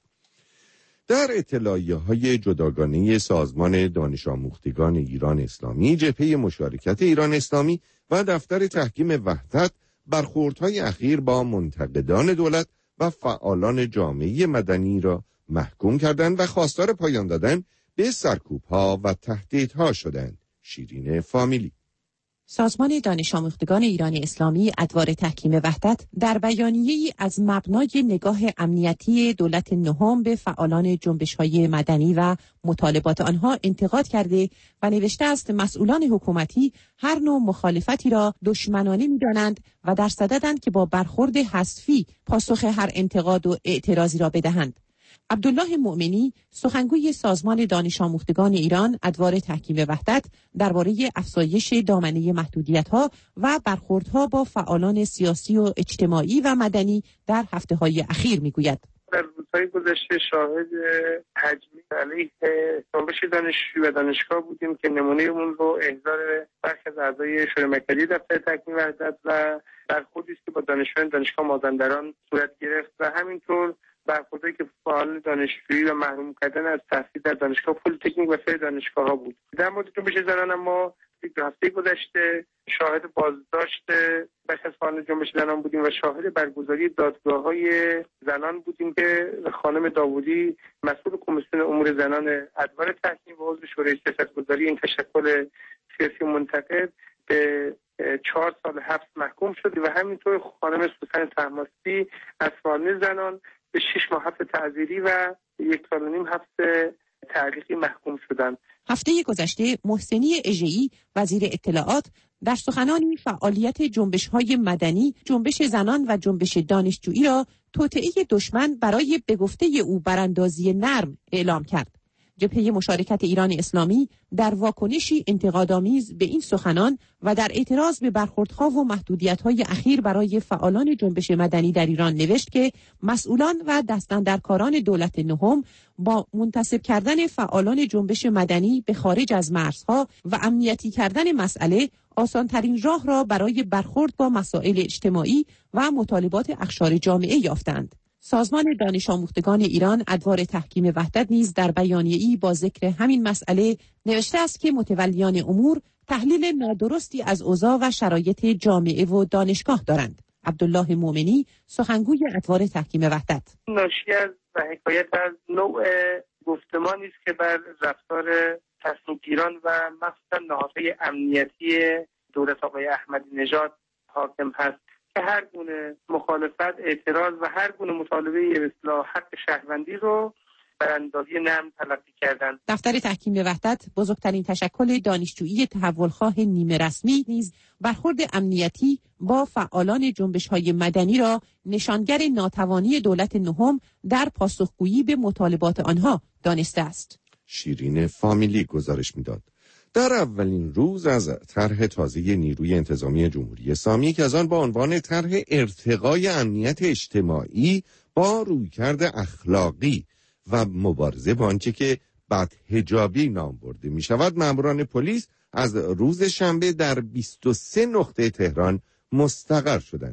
Speaker 3: در اطلاعیه‌های جداگانه سازمان دانش آموختگان ایران اسلامی، جبهه مشارکت ایران اسلامی و دفتر تحکیم وحدت برخوردهای اخیر با منتقدان دولت و فعالان جامعه مدنی را محکوم کردند و خواستار پایان دادن به سرکوب‌ها و تهدیدها شدند. شیرین فامیلی.
Speaker 18: سازمان دانش آموختگان ایران اسلامی ادوار تحکیم وحدت در بیانیه‌ای از مبنای نگاه امنیتی دولت نهم به فعالان جنبش‌های مدنی و مطالبات آنها انتقاد کرده و نوشته است مسئولان حکومتی هر نوع مخالفتی را دشمنانه می‌دانند و در صددند که با برخورد حذفی پاسخ هر انتقاد و اعتراضی را بدهند. عبدالله مؤمنی سخنگوی سازمان دانش آموختگان ایران ادوار تحکیم وحدت درباره افزایش دامنه محدودیت‌ها و برخوردها با فعالان سیاسی و اجتماعی و مدنی در هفته‌های اخیر می‌گوید.
Speaker 16: در روزهای گذشته شاهد تجمیع علیه جنبش دانشجویی و دانشگاه بودیم که نمونه اون رو احضار برخی از اعضای شورای مرکزی دفتر تحکیم وحدت و برخوردی است که با دانشجویان دانشگاه مازندران صورت گرفت و همینطور برخوردی که فعال دانشجویی و محروم کردن از تحصیل در دانشگاه پلی‌تکنیک و سایر دانشگاه‌ها بود. در مورد جنبش زنان ما دو هفته گذشته شاهد بازداشت بخش از فعالان جنبش زنان بودیم و شاهد برگزاری دادگاه‌های زنان بودیم که خانم داوودی مسئول کمیسیون امور زنان ادوار تحکیم و عضو شورای سیاستگذاری این تشکل سیاسی منتقد به چهار سال حبس محکوم شد و همینطور خانم سوسن طهماسبی از فعالان زنان به شش ماه حبس تعزیری و یک سال و نیم حبس تعلیقی محکوم شدند.
Speaker 18: هفته گذشته محسنی اژه‌ای وزیر اطلاعات در سخنانی فعالیت جنبش‌های مدنی، جنبش زنان و جنبش دانشجویی را توطئه دشمن برای به گفته او براندازی نرم اعلام کرد. جبهه مشارکت ایران اسلامی در واکنشی انتقادآمیز به این سخنان و در اعتراض به برخوردها و محدودیت‌های اخیر برای فعالان جنبش مدنی در ایران نوشت که مسئولان و دستاندرکاران دولت نهم با منتسب کردن فعالان جنبش مدنی به خارج از مرزها و امنیتی کردن مسئله آسانترین راه را برای برخورد با مسائل اجتماعی و مطالبات اقشار جامعه یافتند. سازمان دانش آموختگان ایران ادوار تحکیم وحدت نیز در بیانیه‌ای با ذکر همین مسئله نوشته است که متولیان امور تحلیل نادرستی از اوضاع و شرایط جامعه و دانشگاه دارند. عبدالله مؤمنی سخنگوی ادوار تحکیم وحدت:
Speaker 16: ناشی از و حکایت از نوع گفتمانی است که بر رفتار تصمیم‌گیران و مخصوصا نهادهای امنیتی دولت آقای احمدی نژاد حاکم هست که هر گونه مخالفت، اعتراض و هر گونه مطالبه اصلاح حق شهروندی رو براندازی نرم تلقی کردن.
Speaker 18: دفتر تحکیم وحدت، بزرگترین تشکل دانشجویی تحولخواه نیمه رسمی، نیز برخورد امنیتی با فعالان جنبش‌های مدنی را نشانگر ناتوانی دولت نهم در پاسخگویی به مطالبات آنها دانسته است.
Speaker 3: شیرین فامیلی گزارش میداد. در اولین روز از طرح تازه نیروی انتظامی جمهوری اسلامی که از آن با عنوان طرح ارتقای امنیت اجتماعی با رویکرد اخلاقی و مبارزه با آنچه که بدحجابی نام برده می شود، ماموران پلیس از روز شنبه در بیست و سه نقطه تهران مستقر شدند.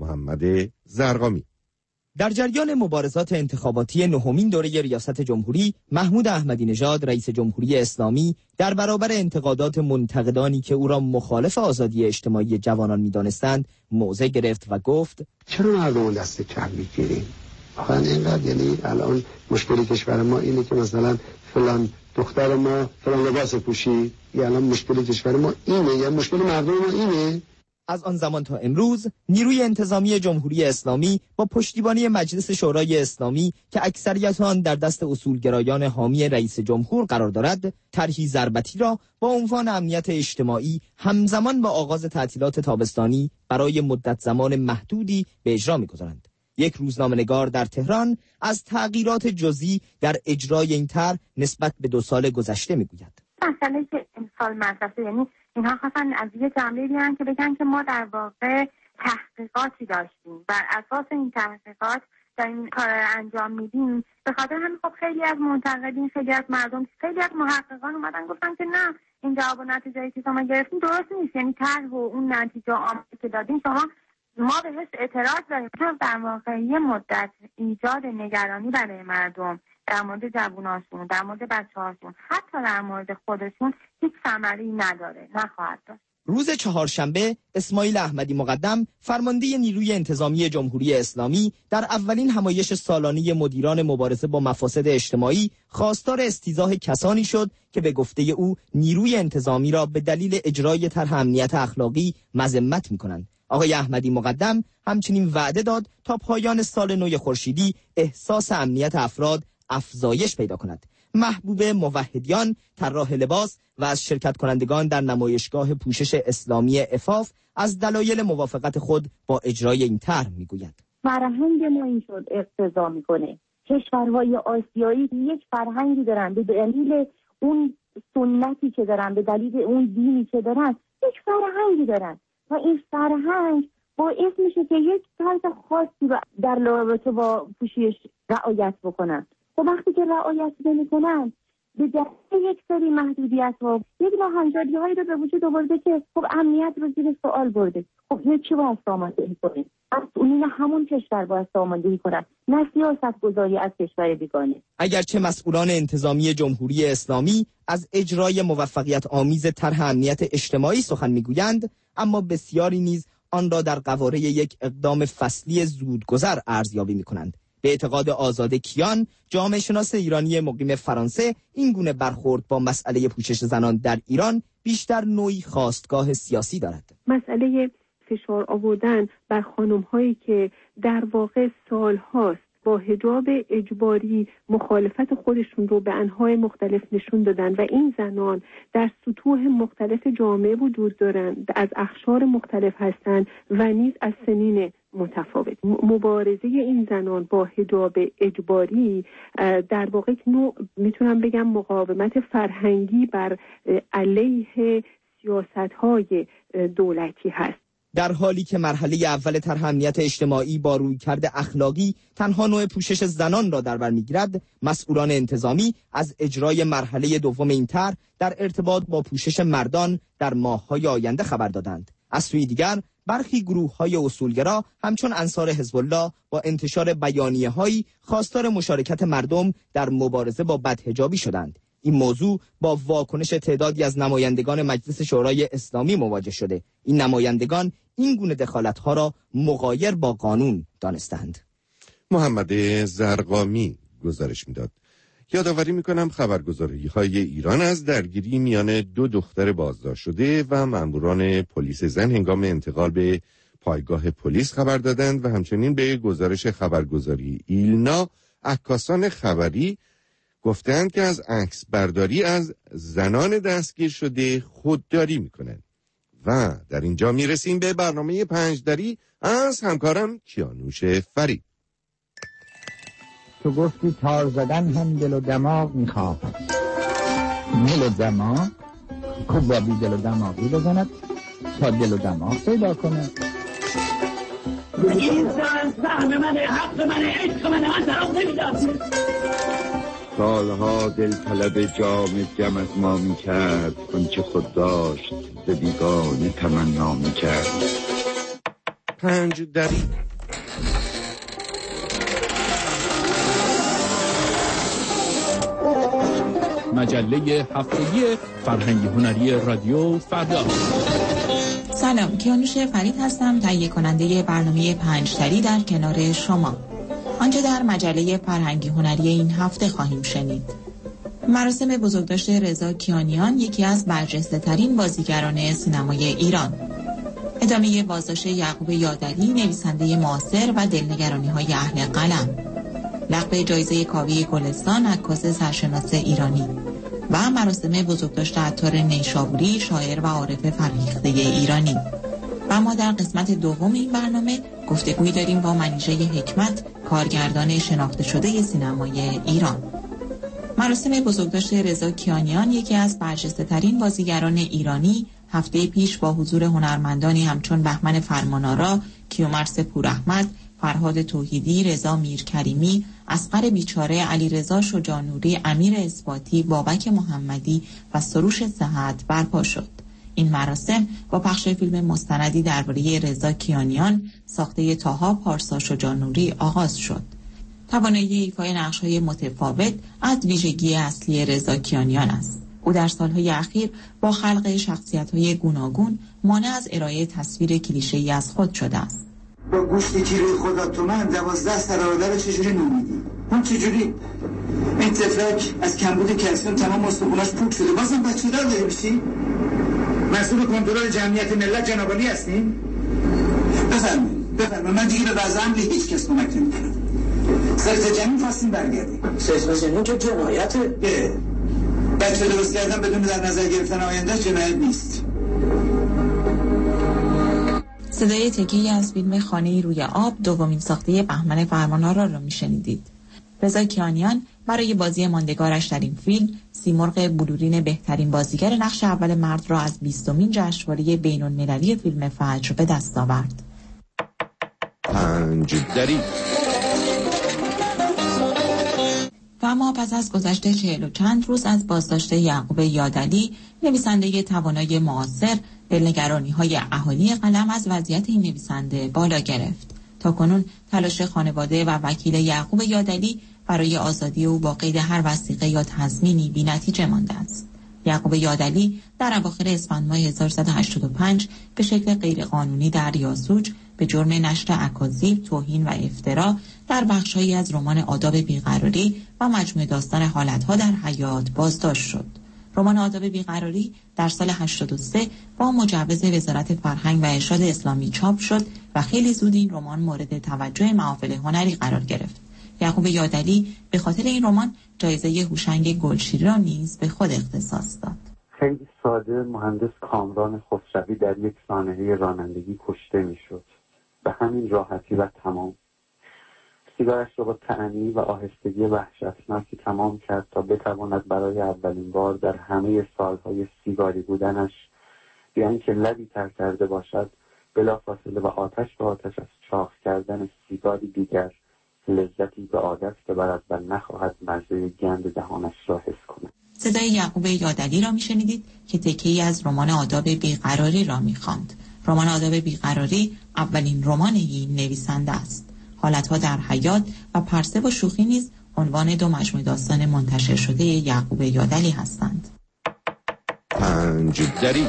Speaker 3: محمد زرقامی.
Speaker 19: در جریان مبارزات انتخاباتی نهمین دوره ریاست جمهوری، محمود احمدی نژاد رئیس جمهوری اسلامی در برابر انتقادات منتقدانی که او را مخالف آزادی اجتماعی جوانان می‌دانستند موضع گرفت و گفت:
Speaker 20: چرا مردم دست کم می‌گیریم؟ واقعا اینقدر، یعنی الان مشکلی کشور ما اینه که مثلا فلان دختر ما فلان لباس پوشید، یا الان مشکلی کشور ما اینه، یا مشکل مردم ما اینه.
Speaker 19: از آن زمان تا امروز نیروی انتظامی جمهوری اسلامی با پشتیبانی مجلس شورای اسلامی که اکثریت آن در دست اصولگرایان حامی رئیس جمهور قرار دارد، طرحی ضربتی را با عنوان امنیت اجتماعی همزمان با آغاز تعطیلات تابستانی برای مدت زمان محدودی به اجرا می‌گذارند. یک روزنامه‌نگار در تهران از تغییرات جزئی در اجرای این طرح نسبت به دو سال گذشته می‌گوید.
Speaker 21: مسئله که امسال مدرسه، یعنی اینها خواستن از یه جمله بیان که بگن که ما در واقع تحقیقاتی داشتیم، بر اساس این تحقیقات در این کار انجام میدیم. به خاطر همین خب خیلی از منتقدین، خیلی از مردم، خیلی از محققان اومدن گفتن که نه، این جواب و نتیجه‌ای که شما گرفتین درست نیست، یعنی طرح و اون نتیجه آمده که دادین شما، ما بهش اعتراض داریم. در واقع یه مدت ایجاد نگرانی برای مردم در مورد جواناشون، در مورد بچه‌هاشون، حتی در مورد خودشون هیچ ثمری نداره، نخواهد داشت.
Speaker 19: روز چهارشنبه اسماعیل احمدی مقدم، فرمانده نیروی انتظامی جمهوری اسلامی، در اولین همایش سالانه مدیران مبارزه با مفاسد اجتماعی خواستار استیضاح کسانی شد که به گفته او نیروی انتظامی را به دلیل اجرای طرح امنیت اخلاقی مذمت می‌کنند. آقای احمدی مقدم همچنین وعده داد تا پایان سال نو خورشیدی احساس امنیت افراد افزایش پیدا کند. محبوب موحدیان، طراح لباس و از شرکت کنندگان در نمایشگاه پوشش اسلامی عفاف از دلایل موافقت خود با اجرای این طرح میگوید.
Speaker 22: فرهنگ ما این شد اقتضا میکنه. کشورهای آسیایی یک فرهنگی دارن، به دلیل اون سنتی که دارن، به دلیل اون دینی که دارن، یک فرهنگی دارن و این فرهنگ باعث میشه که یک طرز خاصی در رابطه با پوشش رعایت بکنن. خب وقتی که رعایت نمی‌کنن، به دلیل یک سری محدودیت‌ها یک ناهنجاری هایی رو به وجود آورده که خب امنیت رو زیر سوال برده. خب این چی باید ساماندهی کنه؟ مسئولین همون کشور باید ساماندهی کنن، نه سیاست‌گذاری از کشور بیگانه.
Speaker 19: اگرچه مسئولان انتظامی جمهوری اسلامی از اجرای موفقیت آمیز طرح امنیت اجتماعی سخن میگویند، اما بسیاری نیز آن را در قواره یک اقدام فصلی زودگذر ارزیابی می‌کنند. به اعتقاد آزاده کیان، جامعه شناس ایرانی مقیم فرانسه، این گونه برخورد با مسئله پوشش زنان در ایران بیشتر نوعی خواستگاه سیاسی دارد.
Speaker 23: مسئله فشار آوردن بر خانم‌هایی که در واقع سال‌هاست با حجاب اجباری مخالفت خودشون رو به انواع مختلف نشون دادن و این زنان در سطوح مختلف جامعه وجود دارند، از اقشار مختلف هستند و نیز از سنین متفاوت. مبارزه این زنان با حجاب اجباری در واقع نوع میتونم بگم مقاومت فرهنگی بر علیه سیاست‌های دولتی هست.
Speaker 19: در حالی که مرحله اول طرح امنیت اجتماعی با رویکرد اخلاقی تنها نوع پوشش زنان را در بر میگیرد، مسئولان انتظامی از اجرای مرحله دوم این طرح در ارتباط با پوشش مردان در ماه‌های آینده خبر دادند. از سوی دیگر برخی گروه‌های اصولگرا همچون انصار حزب الله با انتشار بیانیه‌هایی خواستار مشارکت مردم در مبارزه با بدحجابی شدند. این موضوع با واکنش تعدادی از نمایندگان مجلس شورای اسلامی مواجه شده. این نمایندگان این گونه دخالت‌ها را مغایر با قانون دانستند.
Speaker 3: محمد زرقامی گزارش میداد. یادآوری میکنم خبرگزاری‌های ایران از درگیری میان دو دختر بازداشت شده و ماموران پلیس زن هنگام انتقال به پایگاه پلیس خبر دادند و همچنین به گزارش خبرگزاری ایلنا عکاسان خبری گفتند که از عکس برداری از زنان دستگیر شده خودداری میکنند. و در اینجا میرسیم به برنامه پنج دری از همکارم کیانوش فرید.
Speaker 1: تو گفتی تار زدن هم دل و دماغ میخواهد. دل و دماغ خب با بی دل و دماغی بزند تا دل و دماغ پیدا کنه.
Speaker 6: این زن سهم منه، حق منه، عشق منه، من طرف نمیدم.
Speaker 7: سالها دل طلب جام جم از ما میکرد، آنچه خود داشت به بیگانه تمنا میکرد.
Speaker 3: پنج دری
Speaker 24: مجله هفتگی فرهنگی هنری رادیو فردا.
Speaker 25: سلام، کیانوش فرید هستم، تهیه کننده برنامه پنج تری در کنار شما. آنچه در مجله فرهنگی هنری این هفته خواهیم شنید: مراسم بزرگداشت رضا کیانیان، یکی از برجسته ترین بازیگران سینمای ایران. ادامه بازداشت یعقوب یادعلی، نویسنده معاصر و دلنگرانی های اهل قلم. لقب جایزه کاوه گلستان، عکاس سرشناس ایرانی. و مراسم بزرگداشت عطار نیشابوری، شاعر و عارف فرهیخته ایرانی. و ما در قسمت دوم این برنامه گفتگویی داریم با منیژه حکمت، کارگردان شناخته شده سینمای ایران. مراسم بزرگداشت رضا کیانیان، یکی از برجسته ترین بازیگران ایرانی، هفته پیش با حضور هنرمندانی همچون بهمن فرمانآرا، کیومرث پوراحمد، فرهاد توحیدی، رضا میرکریمی، اصغر بیچاره، علیرضا شجاع‌نوری، امیر اثباتی، بابک محمدی و سروش صحت برپا شد. این مراسم با پخش فیلم مستندی درباره رضا کیانیان ساخته طاها پارسا شجاع‌نوری آغاز شد. توانایی ایفای نقش‌های متفاوت از ویژگی اصلی رضا کیانیان است. او در سالهای اخیر با خلق شخصیت‌های گوناگون مانع از ارائه تصویر کلیشه‌ای از خود شده است.
Speaker 26: با گوشتی که روی خدا تو من دوازده سراده رو چجوری نومیدی؟ اون چجوری؟ این تفلک از کمبود کلسیم تمام استخوناش پوک شده، بازم بچه دار داری بشی؟ مسئول کنترل جمعیت ملت جنابالی هستیم؟ بفرمایید بفرمایید، من دیگه به وضع عملی هیچ کس کمک نمی‌کنم. سرت جمعی خواستیم برگردیم. سیزمزنین که جنایته؟ به بچه درست کردن بدون در نظر گرفتن آینده جنایت نیست.
Speaker 25: صدای تکی از فیلم خانه‌ای روی آب، دومین ساخته بهمن فرمانآرا را میشنیدید. رضا کیانیان برای بازی ماندگارش در این فیلم سیمرغ بلورین بهترین بازیگر نقش اول مرد را از بیستمین جشنواره بین‌المللی فیلم فجر به دست آورد.
Speaker 3: پنج دری.
Speaker 25: و اما پس از گذشت چهل و چند روز از بازداشت یعقوب یادعلی، نویسنده توانای معاصر، دلنگرانی‌های اهالی قلم از وضعیت این نویسنده بالا گرفت. تاکنون تلاش خانواده و وکیل یعقوب یادعلی برای آزادی او با قید هر وثیقه یا تضمینی بی‌نتیجه مانده است. یعقوب یادعلی در اواخر اسفند ماه هزار و سیصد و هشتاد و پنج به شکل غیرقانونی در یاسوج به جرم نشر اکاذیب، توهین و افترا در بخش‌هایی از رمان آداب بیقراری و مجموعه داستان حالت‌ها در حیات بازداشت شد. رمان آداب بیقراری در سال هشتاد و سه با مجوز وزارت فرهنگ و ارشاد اسلامی چاپ شد و خیلی زود این رمان مورد توجه محافل هنری قرار گرفت. یعقوب یادعلی به خاطر این رمان جایزه هوشنگ گلشیری را نیز به خود اختصاص داد.
Speaker 17: خیلی ساده مهندس کامران خسروی در یک سانحه رانندگی کشته میشد. به همین راحتی و تمام. سیگارش را با طعنی و آهستگی وحشتناکی تمام کرد تا بتواند برای اولین بار در همه سالهای سیگاری بودنش، بیان که لبی تر کرده باشد، بلافاصله و آتش به آتش از چاق کردن سیگاری دیگر لذتی به عادت ببرد و نخواهد مزه گند دهانش را حس کند.
Speaker 25: صدای یعقوب یادعلی را میشنیدید که تکه‌ای از رمان آداب بیقراری را میخواند. رمان آداب بیقراری اولین رمان این نویسنده است. حالتها در حیات و پرسه و شوخی نیز عنوان دو مجموعه داستان منتشر شده یعقوب یادعلی هستند.
Speaker 3: پنج دری.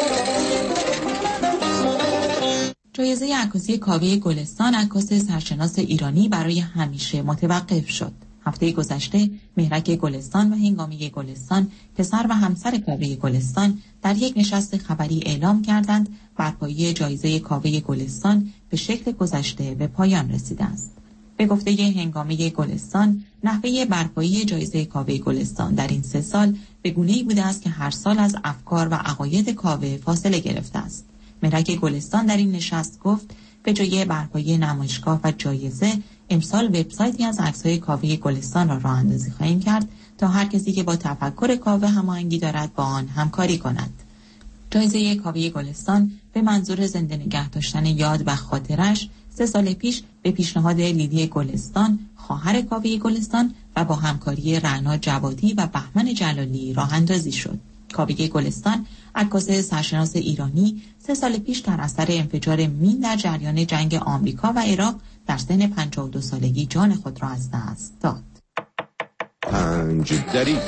Speaker 25: جایزه عکاسی کاوه گلستان، عکاس سرشناس ایرانی، برای همیشه متوقف شد. هفته گذشته مهرک گلستان و هنگامه گلستان، پسر و همسر کاوه گلستان، در یک نشست خبری اعلام کردند برپایی جایزه کاوه گلستان به شکل گذشته به پایان رسیده است. به گفته هنگامه گلستان، نحوه برپایی جایزه کاوه گلستان در این سه سال به گونه‌ای بوده است که هر سال از افکار و عقاید کاوه فاصله گرفته است. ملک گلستان در این نشست گفت به جای برپایی نمایشگاه و جایزه، امسال وبسایتی از عکس‌های کاوه گلستان را راه اندازی خواهیم کرد تا هر کسی که با تفکر کاوه هماهنگی دارد با آن همکاری کند. جایزه کاوه گلستان به منظور زنده نگه داشتن یاد و خاطرش سه سال پیش به پیشنهاد لیلی گلستان، خواهر کاوه گلستان و با همکاری رعنا جوادی و بهمن جلالی راه اندازی شد. کاوه گلستان، عکاس سرشناس ایرانی، سه سال پیش در اثر انفجار مین در جریان جنگ آمریکا و عراق در سن پنجاه و دو سالگی جان خود را از دست داد.
Speaker 3: پنج دری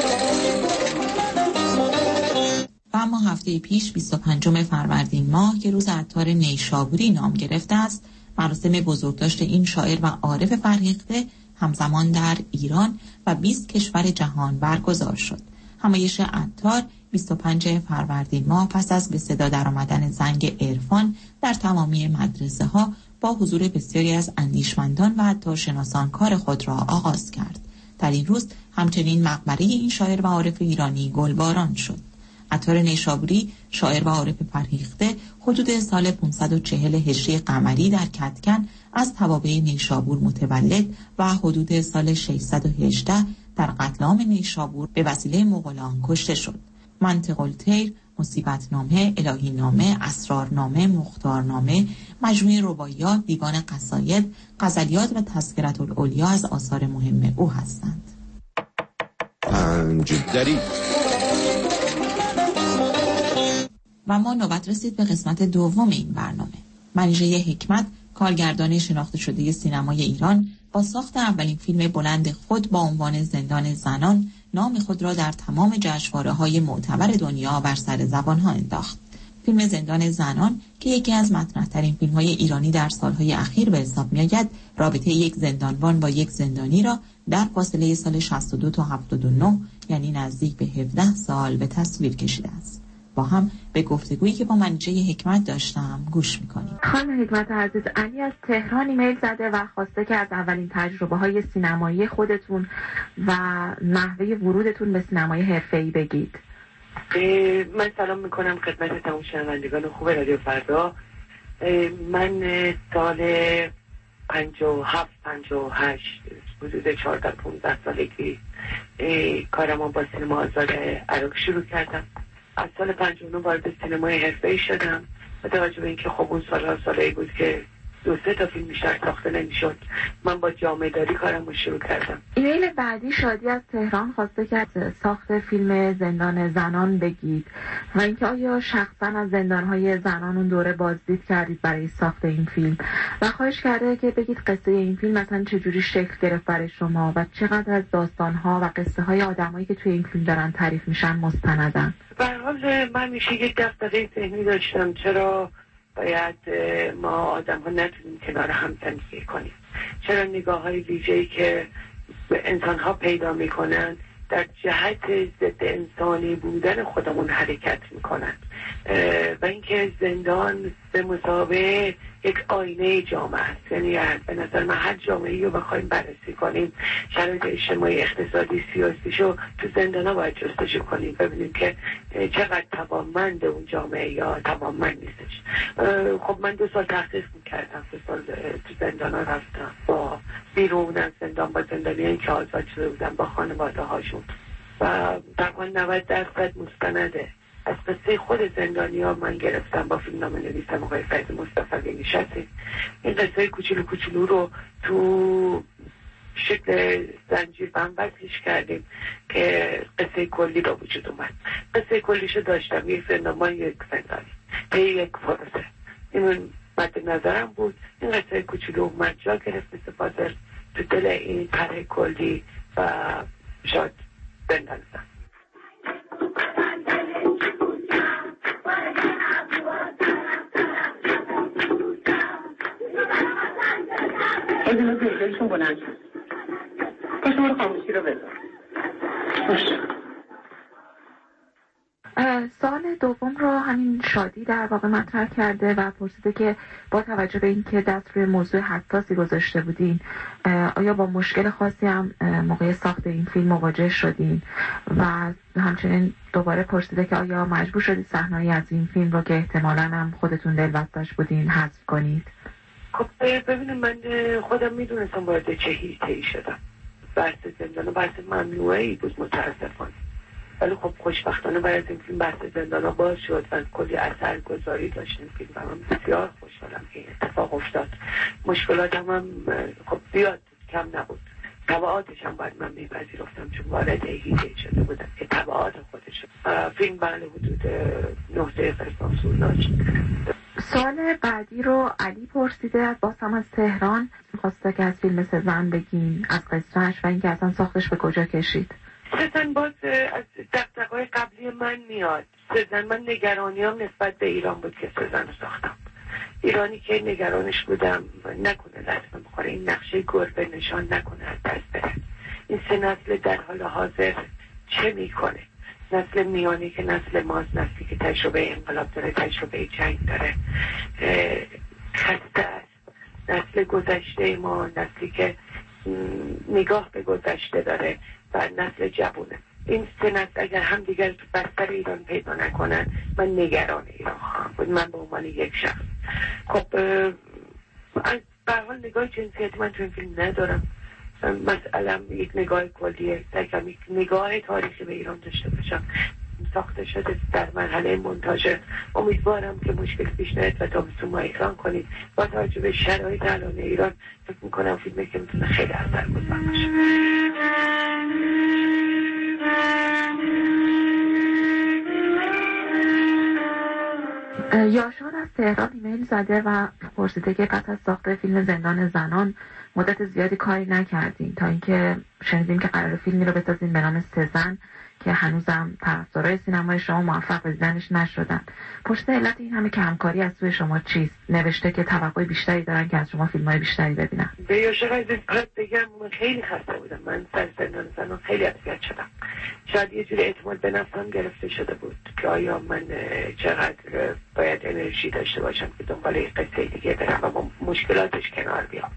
Speaker 25: و اما هفته پیش بیست و پنجم فروردین ماه که روز عطار نیشابوری نام گرفته است، مراسم بزرگداشت این شاعر و عارف فرهیخته همزمان در ایران و بیست کشور جهان برگزار شد. همایش عطار بیست و پنجم فروردین ماه پس از به صدا درآمدن زنگ عرفان در تمامی مدرسه ها با حضور بسیاری از اندیشمندان و عطارشناسان کار خود را آغاز کرد. در این روز همچنین مقبره این شاعر و عارف ایرانی گلباران شد. عطار نیشابوری، شاعر و عارف فرهیخته، حدود سال پانصد و چهل هجری قمری در کدکن از توابع نیشابور متولد و حدود سال ششصد و هجده در قتل عام نیشابور به وسیله مغولان کشته شد. منطق الطیر، مصیبتنامه، الهینامه، اسرارنامه، مختارنامه، مجموعه رباعیات، دیوان قصاید، غزلیات و تذکرة الاولیا از آثار مهم او هستند.
Speaker 3: پنج دری
Speaker 25: و ما نوبت رسید به قسمت دوم این برنامه. منیژه حکمت، کارگردان شناخته شده سینمای ایران، با ساخت اولین فیلم بلند خود با عنوان زندان زنان، نام خود را در تمام جشنواره‌های معتبر دنیا بر سر زبان‌ها انداخت. فیلم زندان زنان که یکی از مطرح‌ترین فیلم‌های ایرانی در سال‌های اخیر به حساب می‌آید، رابطه یک زندانبان با یک زندانی را در فاصله سال شصت و دو تا هفتاد و نه، یعنی نزدیک به هفده سال به تصویر کشیده است. با هم به گفتگویی که با منیژه حکمت داشتم گوش میکنیم.
Speaker 5: خانم حکمت عزیز، علی از تهران ایمیل زده و خواسته که از اولین تجربه های سینمایی خودتون و نحوه ورودتون به سینمای حرفه‌ای بگید.
Speaker 16: من سلام میکنم خدمت تمام شنوندگان خوب رادیو فردا. من سال پنجاه و هفت پنجاه و هشت حدود چهارده پانزده سالگی کارم با سینما آزاد عراق شروع کردم. از سال پنجاه و نه وارد سینمای حرفه‌ای شدم. با توجه به اینکه خب اون سال‌ها سالایی بود که دو سه تا فیلم بیشتر ساخته نمی‌شد، من با جامعه داری کارم رو شروع کردم.
Speaker 5: ایمیل بعدی شادی از تهران خواسته که ساخت فیلم زندان زنان بگید و اینکه آیا شخصا از زندان‌های زنان اون دوره بازدید کردید برای ساخت این فیلم و خواهش کرده که بگید قصه این فیلم مثلا چجوری شکل گرفت برای شما و چقدر از داستان‌ها و قصه‌های آدمایی که توی این فیلم دارن تعریف میشن مستندن.
Speaker 16: به هر حال من میشه یک دغدغه ذهنی داشتم، چرا باید ما آدم ها نتونیم کنار هم زندگی کنیم؟ چرا نگاه های ویژه‌ای که انسان ها پیدا میکنن در جهت ضد انسانی بودن خودمون حرکت میکنن و اینکه زندان به مثابه یک آینه جامعه است. یعنی به نظر من هر جامعه‌ای رو بخوایم بررسی کنیم، شرایط اجتماعی، اقتصادی، سیاسیشو تو زندان ها باید جستجو کنیم، ببینیم که چقدر توانمند اون جامعه یا توانمند نیستش. خب من دو سال تحقیق میکردم، دو سال تو زندان ها رفتم، با بیرون از زندان با زندانیان که آزاد شده بودن، با خانواده هاشون و تقریبا نود درصد مستنده از قصه خود زندانی ها من گرفتم. با فیلمنامه نویسم آقای فیض مصطفی نشستی این قصه کوچولو کوچولو رو تو شکل زنجیر بندش کردیم که قصه کلی رو وجود اومد. قصه کلیشو داشتم، یک زندان، یک زندانی، به یک پروسه. این مد نظرم بود. این قصه کوچولو اومد جا گرفت مثل فاضل تو دل این طرح کلی و شاید زندان زن.
Speaker 8: ایدون رو دلشون بلند شد. پاشو برو خاموشی رو بذار.
Speaker 5: سوال دوم رو همین شادی در واقع مطرح کرده و پرسیده که با توجه به اینکه دست روی موضوع حساسی گذاشته بودین آیا با مشکل خاصی هم موقع ساخت این فیلم مواجه شدین و همچنین دوباره پرسیده که آیا مجبور شدید صحنه‌ای از این فیلم رو که احتمالاً هم خودتون دلبستش بودین حذف کنید؟
Speaker 16: خب ببینید من خودم میدونستم وارد چه حیطه‌ای شدم. بحث زندان و بحث ممنوعی بود متاسفانه، ولی خب خوشبختانه برای این فیلم بحث زندان باز شد و کلی اثر گذاری داشت این فیلم و من بسیار خوشحالم که این اتفاق افتاد. مشکلات هم, هم خب زیاد کم نبود، تبعاتش هم باید من میپذیرفتم چون وارد حیطه‌ای شده بودم که تبعات خودش فیلم بله حدود نه دقیقه فاصله داشت.
Speaker 5: سوال بعدی رو علی پرسیده از باسم از تهران، خواسته که از فیلم سزن بگین، از قصهش و اینکه اصلا ساختش به کجا کشید.
Speaker 16: سزن باز از دقدقه‌های قبلی من میاد. سزن من نگرانیام نسبت به ایران بود که سزن رو ساختم. ایرانی که نگرانش بودم نکنه لازم بخوره این نقشه گربه نشان نکنه از دست بره. این سه نسل در حال حاضر چه میکنه؟ نسل میانی که نسل ماست، نسلی که تجربه انقلاب داره، تجربه جنگ داره، خسته است. نسل گذشته ما نسلی که نگاه به گذشته داره و نسل جوونه. این سه نسل اگر هم دیگر تو بستر ایران پیدا نکنن من نگران ایران خواهم بود، من به عنوان یک شخص. خب از به هر حال نگاه جنسیتی من تو این فیلم ندارم. مسئله یک نگاه کلیه، دقیقا یک نگاه تاریخی به ایران داشته باشم. ساخته شده در مرحله مونتاژ. امیدوارم که مشکل پیش نیاد و تابستون ما اکران کنید. با توجه به شرایط الان ایران فکر میکنم فیلمی که میتونه خیلی اثرگذار باشه.
Speaker 5: یاشار از تهران ایمیل زده و پرسیده که پس از ساخت فیلم زندان زنان مدت زیادی کاری نکردین تا اینکه شنیدیم که قرار فیلمی رو بسازین به نام سزن که هنوزم طرفدارای سینمای شما موفق به دیدنش نشدن. پشت علت این همه کمکاری از سوی شما چیست؟ نوشته که توقع بیشتری دارن که از شما فیلم‌های بیشتری ببینن.
Speaker 16: به یاشار از این بگم من خیلی خسته بودم. من سر زندان زنان خیلی اذیت شدم. شاید یه جوری اعتماد به نفسم گرفته شده بود که آیا من چقدر باید انرژی داشته باشم که دنبال یک قصه دیگه برم و با مشکلاتش کنار بیام.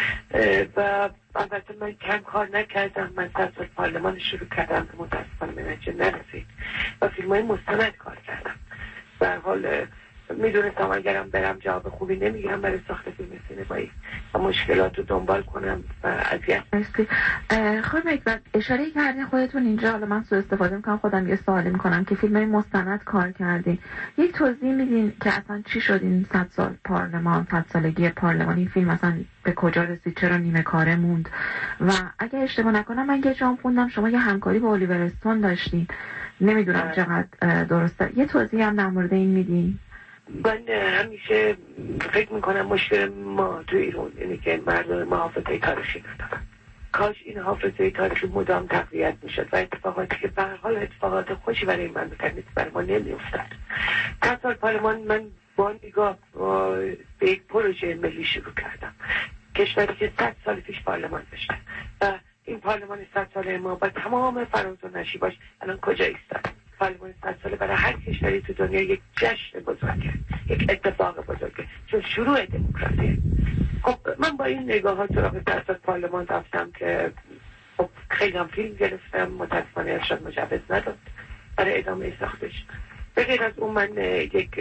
Speaker 16: و البته من کم کار نکردم. من سر سال پارلمان شروع کردم که متاسفانه به نتیجه نرسید و فیلم‌های مستند کار کردم. به هر حال میدونستم اگرم برم جواب خوبی نمیگیرم برای ساخت فیلم سینمایی و مشکلات رو دنبال کنم و اذیت.
Speaker 5: مرسی. خانم اکبر اشاره کردین خودتون اینجا، حالا من سوء استفاده میکنم خودم یه سوالی میکنم که فیلم‌های مستند کار کردین، یک توضیح میدین که اصلا چی شد این صد سال پارلمان، صد سالگی پارلمان، این فیلم اصلا به کجا رسید، چرا نیمه کاره موند؟ و اگه اشتباه نکنم من یه جام خوندم شما یه همکاری با الیور استون داشتین، نمیدونم چقدر درسته، یه توضیح هم در مورد این میدین؟
Speaker 16: من همیشه فکر میکنم مشکل ما تو ایران اینه که مردم ما حافظه تاریخی ندارن. کاش این حافظه تاریخی مدام تقویت میشد و اتفاقاتی که به هر حال اتفاقات خوشی برای من میکنید برای ما نمیافتد. هر سال پارلمان من با نگاه به یک پروژه ملی شروع کردم، کشوری که صد سال پیش پارلمان داشته و این پارلمان صد ساله ما با تمام فراز و نشیباش الان کجا ایستاد؟ پارلمان صد ساله برای هر کشوری تو دنیا یک جشن بزرگه، یک اتفاق بزرگه، چون شروع دموکراسی. خب من با این نگاهات سراغ صد سال پارلمان رفتم که خب خیلی هم فیلم گرفتم، متاسفانه ارشاد مجوز نداد برای ادامه ساختش. به غیر از اون من یک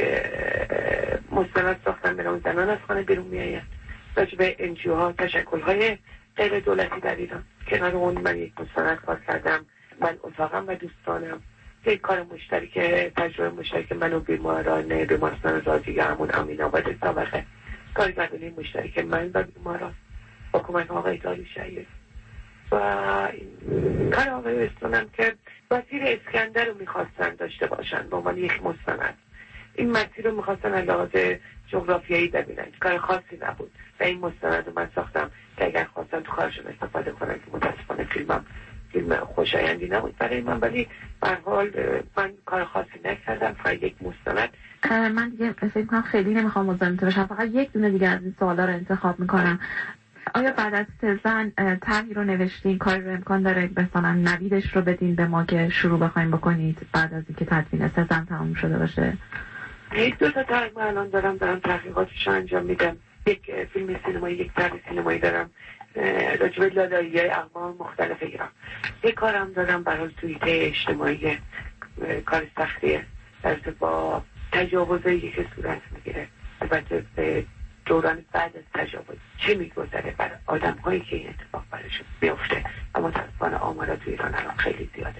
Speaker 16: مستند ساختم به نام زنان از خانه بیرون میآیند، راجع به انجیوها، تشکل‌های غیر دولتی در ایران. کنار اون من یک مستند کار کردم، من اتاقم و دوستانم، یک کار مشترک، تجربه مشترک من و بیماران بیمارستان زادیگه همون امین آباد سابقه، کارگردانی مشترک من و بیماران با کمک آقای داریوشی و کار آقای استونم که مسیر اسکندر رو میخواستن داشته باشن به عنوان یک مستند. این مسیر رو میخواستن از لحاظ جغرافیایی ببینن، کار خاصی نبود و این مستند رو من ساختم که اگر خواستن تو کارشون استفاده کنن که متاسفانه فیلمم فیلم خوشایندی نبود برای من، ولی به هر حال من کار خاصی نکردم، فقط یک مستند.
Speaker 5: من دیگه فکر کنم خیلی نمیخوام مزاحمت بشم، فقط یک دونه دیگه از این سوالا رو انتخاب میکنم. آیا بعد از سه زن طرحی رو نوشتین، کاری رو امکان داره مثلا نویدش رو بدین به ما که شروع بخوایم بکنید بعد از اینکه تدوین سه زن تمام شده باشه؟
Speaker 16: یک دو تا طرح من الان دارم دارم تحقیقاتش رو انجام میدم. یک فیلم سینمایی، یک طرح سینمایی دارم راجع به لالایی‌های اقوام مختلف ایران. یک کارم دارم برای توییت اجتماعی، کار سختیه در با تجاوزایی که صورت میگیره، البته به دوران بعد از تجاوز چه میگذره بر آدم هایی که این اتفاق برشون بیفته. اما متاسفانه آمارا تو ایران الان خیلی زیاده.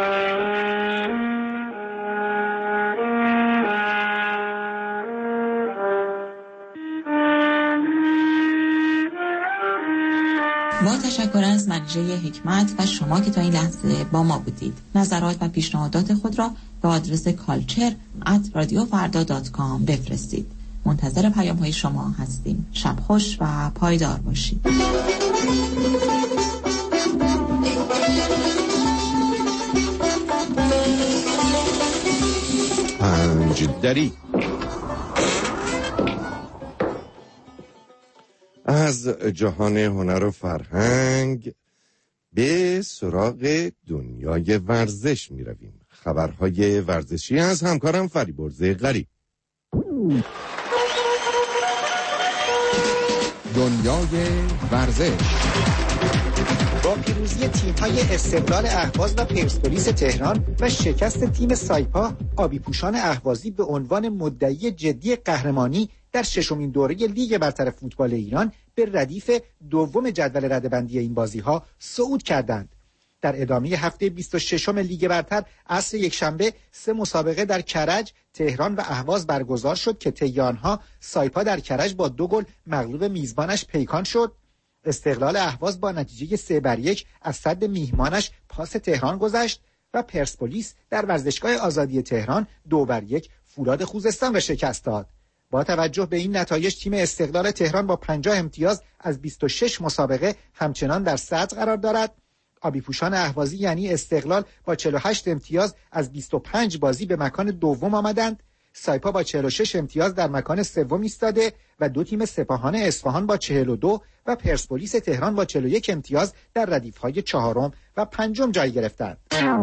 Speaker 25: با تشکر از منیژه حکمت و شما که تا این لحظه با ما بودید. نظرات و پیشنهادات خود را به آدرس کالچر ات رادیو فردا دات کام بفرستید. منتظر پیام های شما هستیم. شب خوش و پایدار باشید.
Speaker 3: پنج دری از جهان هنر و فرهنگ به سراغ دنیای ورزش می رویم. خبرهای ورزشی از همکارم فریبرز غریب.
Speaker 9: دنیای ورزش.
Speaker 10: با پیروزی تیم‌های استقلال اهواز و پرسپولیس تهران و شکست تیم سایپا، آبیپوشان اهوازی به عنوان مدعی جدی قهرمانی در ششمین دوره لیگ برتر فوتبال ایران به ردیف دوم جدول رده‌بندی این بازی‌ها صعود کردند. در ادامه هفته بیست و ششم لیگ برتر عصر یکشنبه سه مسابقه در کرج، تهران و اهواز برگزار شد که طی آنها سایپا در کرج با دو گل مغلوب میزبانش پیکان شد. استقلال اهواز با نتیجه سه بر یک از صد میهمانش پاس تهران گذشت و پرسپولیس در ورزشگاه آزادی تهران دو بر یک فولاد خوزستان را شکست داد. با توجه به این نتایج تیم استقلال تهران با پنجاه امتیاز از بیست و شش مسابقه همچنان در صدر قرار دارد. آبیپوشان اهوازی یعنی استقلال با چهل و هشت امتیاز از بیست و پنج بازی به مکان دوم آمدند. سایپا با چهل و شش امتیاز در مکان سوم ایستاده و دو تیم سپاهان اصفهان با چهل و دو و پرسپولیس تهران با چهل و یک امتیاز در ردیف‌های چهارم و پنجم جای گرفتند.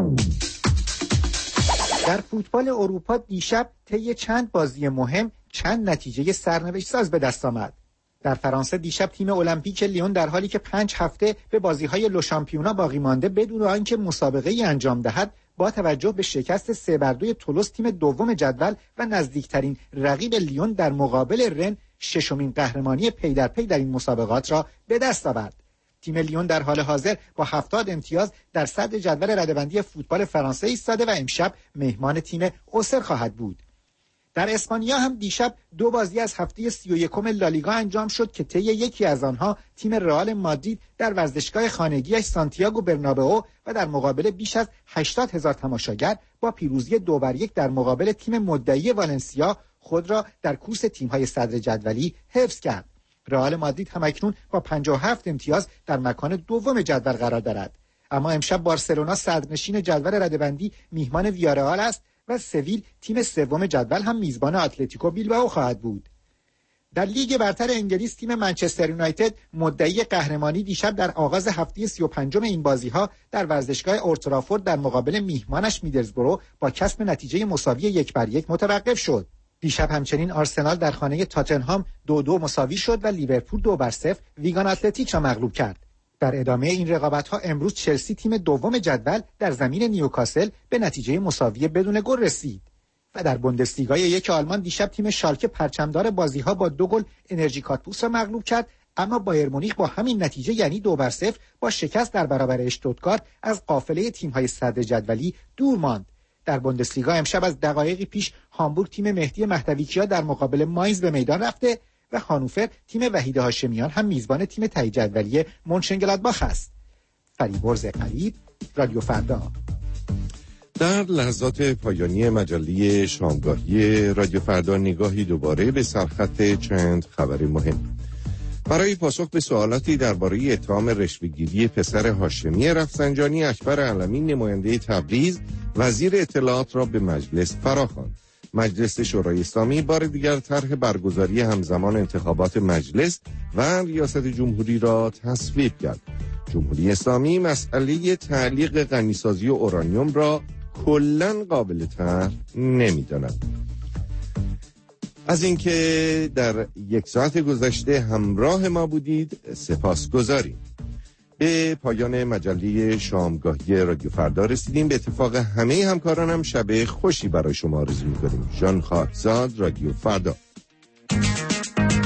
Speaker 10: در فوتبال اروپا دیشب طی چند بازی مهم چند نتیجه سرنوشت ساز به دست آمد. در فرانسه دیشب تیم المپیک لیون در حالی که پنج هفته به بازی‌های لو شامپیونا باقی مانده بدون آنکه مسابقه‌ای انجام دهد، با توجه به شکست سه بر دو تولوز تیم دوم جدول و نزدیکترین رقیب لیون در مقابل رن ششمین قهرمانی پی در پی در این مسابقات را به دست آورد. تیم لیون در حال حاضر با هفتاد امتیاز در صدر جدول رده‌بندی فوتبال فرانسه ایستاده و امشب مهمان تیم اوسر خواهد بود. در اسپانیا هم دیشب دو بازی از هفته سی و یکم لالیگا انجام شد که طی یکی از آنها تیم رئال مادرید در ورزشگاه خانگیش سانتیاگو برنابئو و در مقابل بیش از هشتاد هزار تماشاگر با پیروزی دو بر یک در مقابل تیم مدعی والنسیا خود را در کورس تیم‌های صدر جدولی حفظ کرد. رئال مادرید همکنون با پنجاه و هفت امتیاز در مکان دوم جدول قرار دارد. اما امشب بارسلونا صدرنشین جدول رده‌بندی میهمان ویارئال است و سویل تیم سوم جدول هم میزبان اتلتیکو بیلبائو خواهد بود. در لیگ برتر انگلیس تیم منچستر یونایتد مدعی قهرمانی دیشب در آغاز هفته سی و پنجم این بازی‌ها در ورزشگاه اولترافورد در مقابل میهمانش میدلزبرو با کسب نتیجه مساوی یک بر یک متوقف شد. دیشب همچنین آرسنال در خانه تاتنهام دو دو مساوی شد و لیورپول دو بر صفر ویگان اتلتیک را مغلوب کرد. در ادامه این رقابت‌ها امروز چلسی تیم دوم جدول در زمین نیوکاسل به نتیجه مساوی بدون گل رسید و در بوندسلیگای یک آلمان دیشب تیم شالکه پرچمدار بازی‌ها با دو گل انرژی کاتبوس را مغلوب کرد، اما بایر مونیخ با همین نتیجه یعنی دو بر صفر با شکست در برابر اشتوتگارت از قافله تیم‌های صدر جدولی دور ماند. در بوندسلیگا امشب از دقایقی پیش هامبورگ تیم مهدی مهدویکیا در مقابل ماینز به میدان رفته و هانوفر تیم وحید هاشمیان هم میزبان تیم ته جدولی مونشنگلادباخ است. فریبرز غریب، رادیو فردا.
Speaker 3: در لحظات پایانی مجله شامگاهی رادیو فردا نگاهی دوباره به سرخط چند خبر مهم. برای پاسخ به سوالاتی درباره اتهام رشوه‌گیری پسر هاشمی رفسنجانی، اکبر علمی نماینده تبریز وزیر اطلاعات را به مجلس فراخواند. مجلس شورای اسلامی بار دیگر طرح برگزاری همزمان انتخابات مجلس و ریاست جمهوری را تصویب کرد. جمهوری اسلامی مسئله تعلیق غنیسازی و اورانیوم را کلاً قابل طرح نمی‌داند. از اینکه در یک ساعت گذشته همراه ما بودید سپاسگزاریم. به پایان مجله شامگاهی رادیو فردا رسیدیم. به اتفاق همه همکارانم شب خوشی برای شما آرزو می‌کنیم. ژان خاکزاد، رادیو فردا.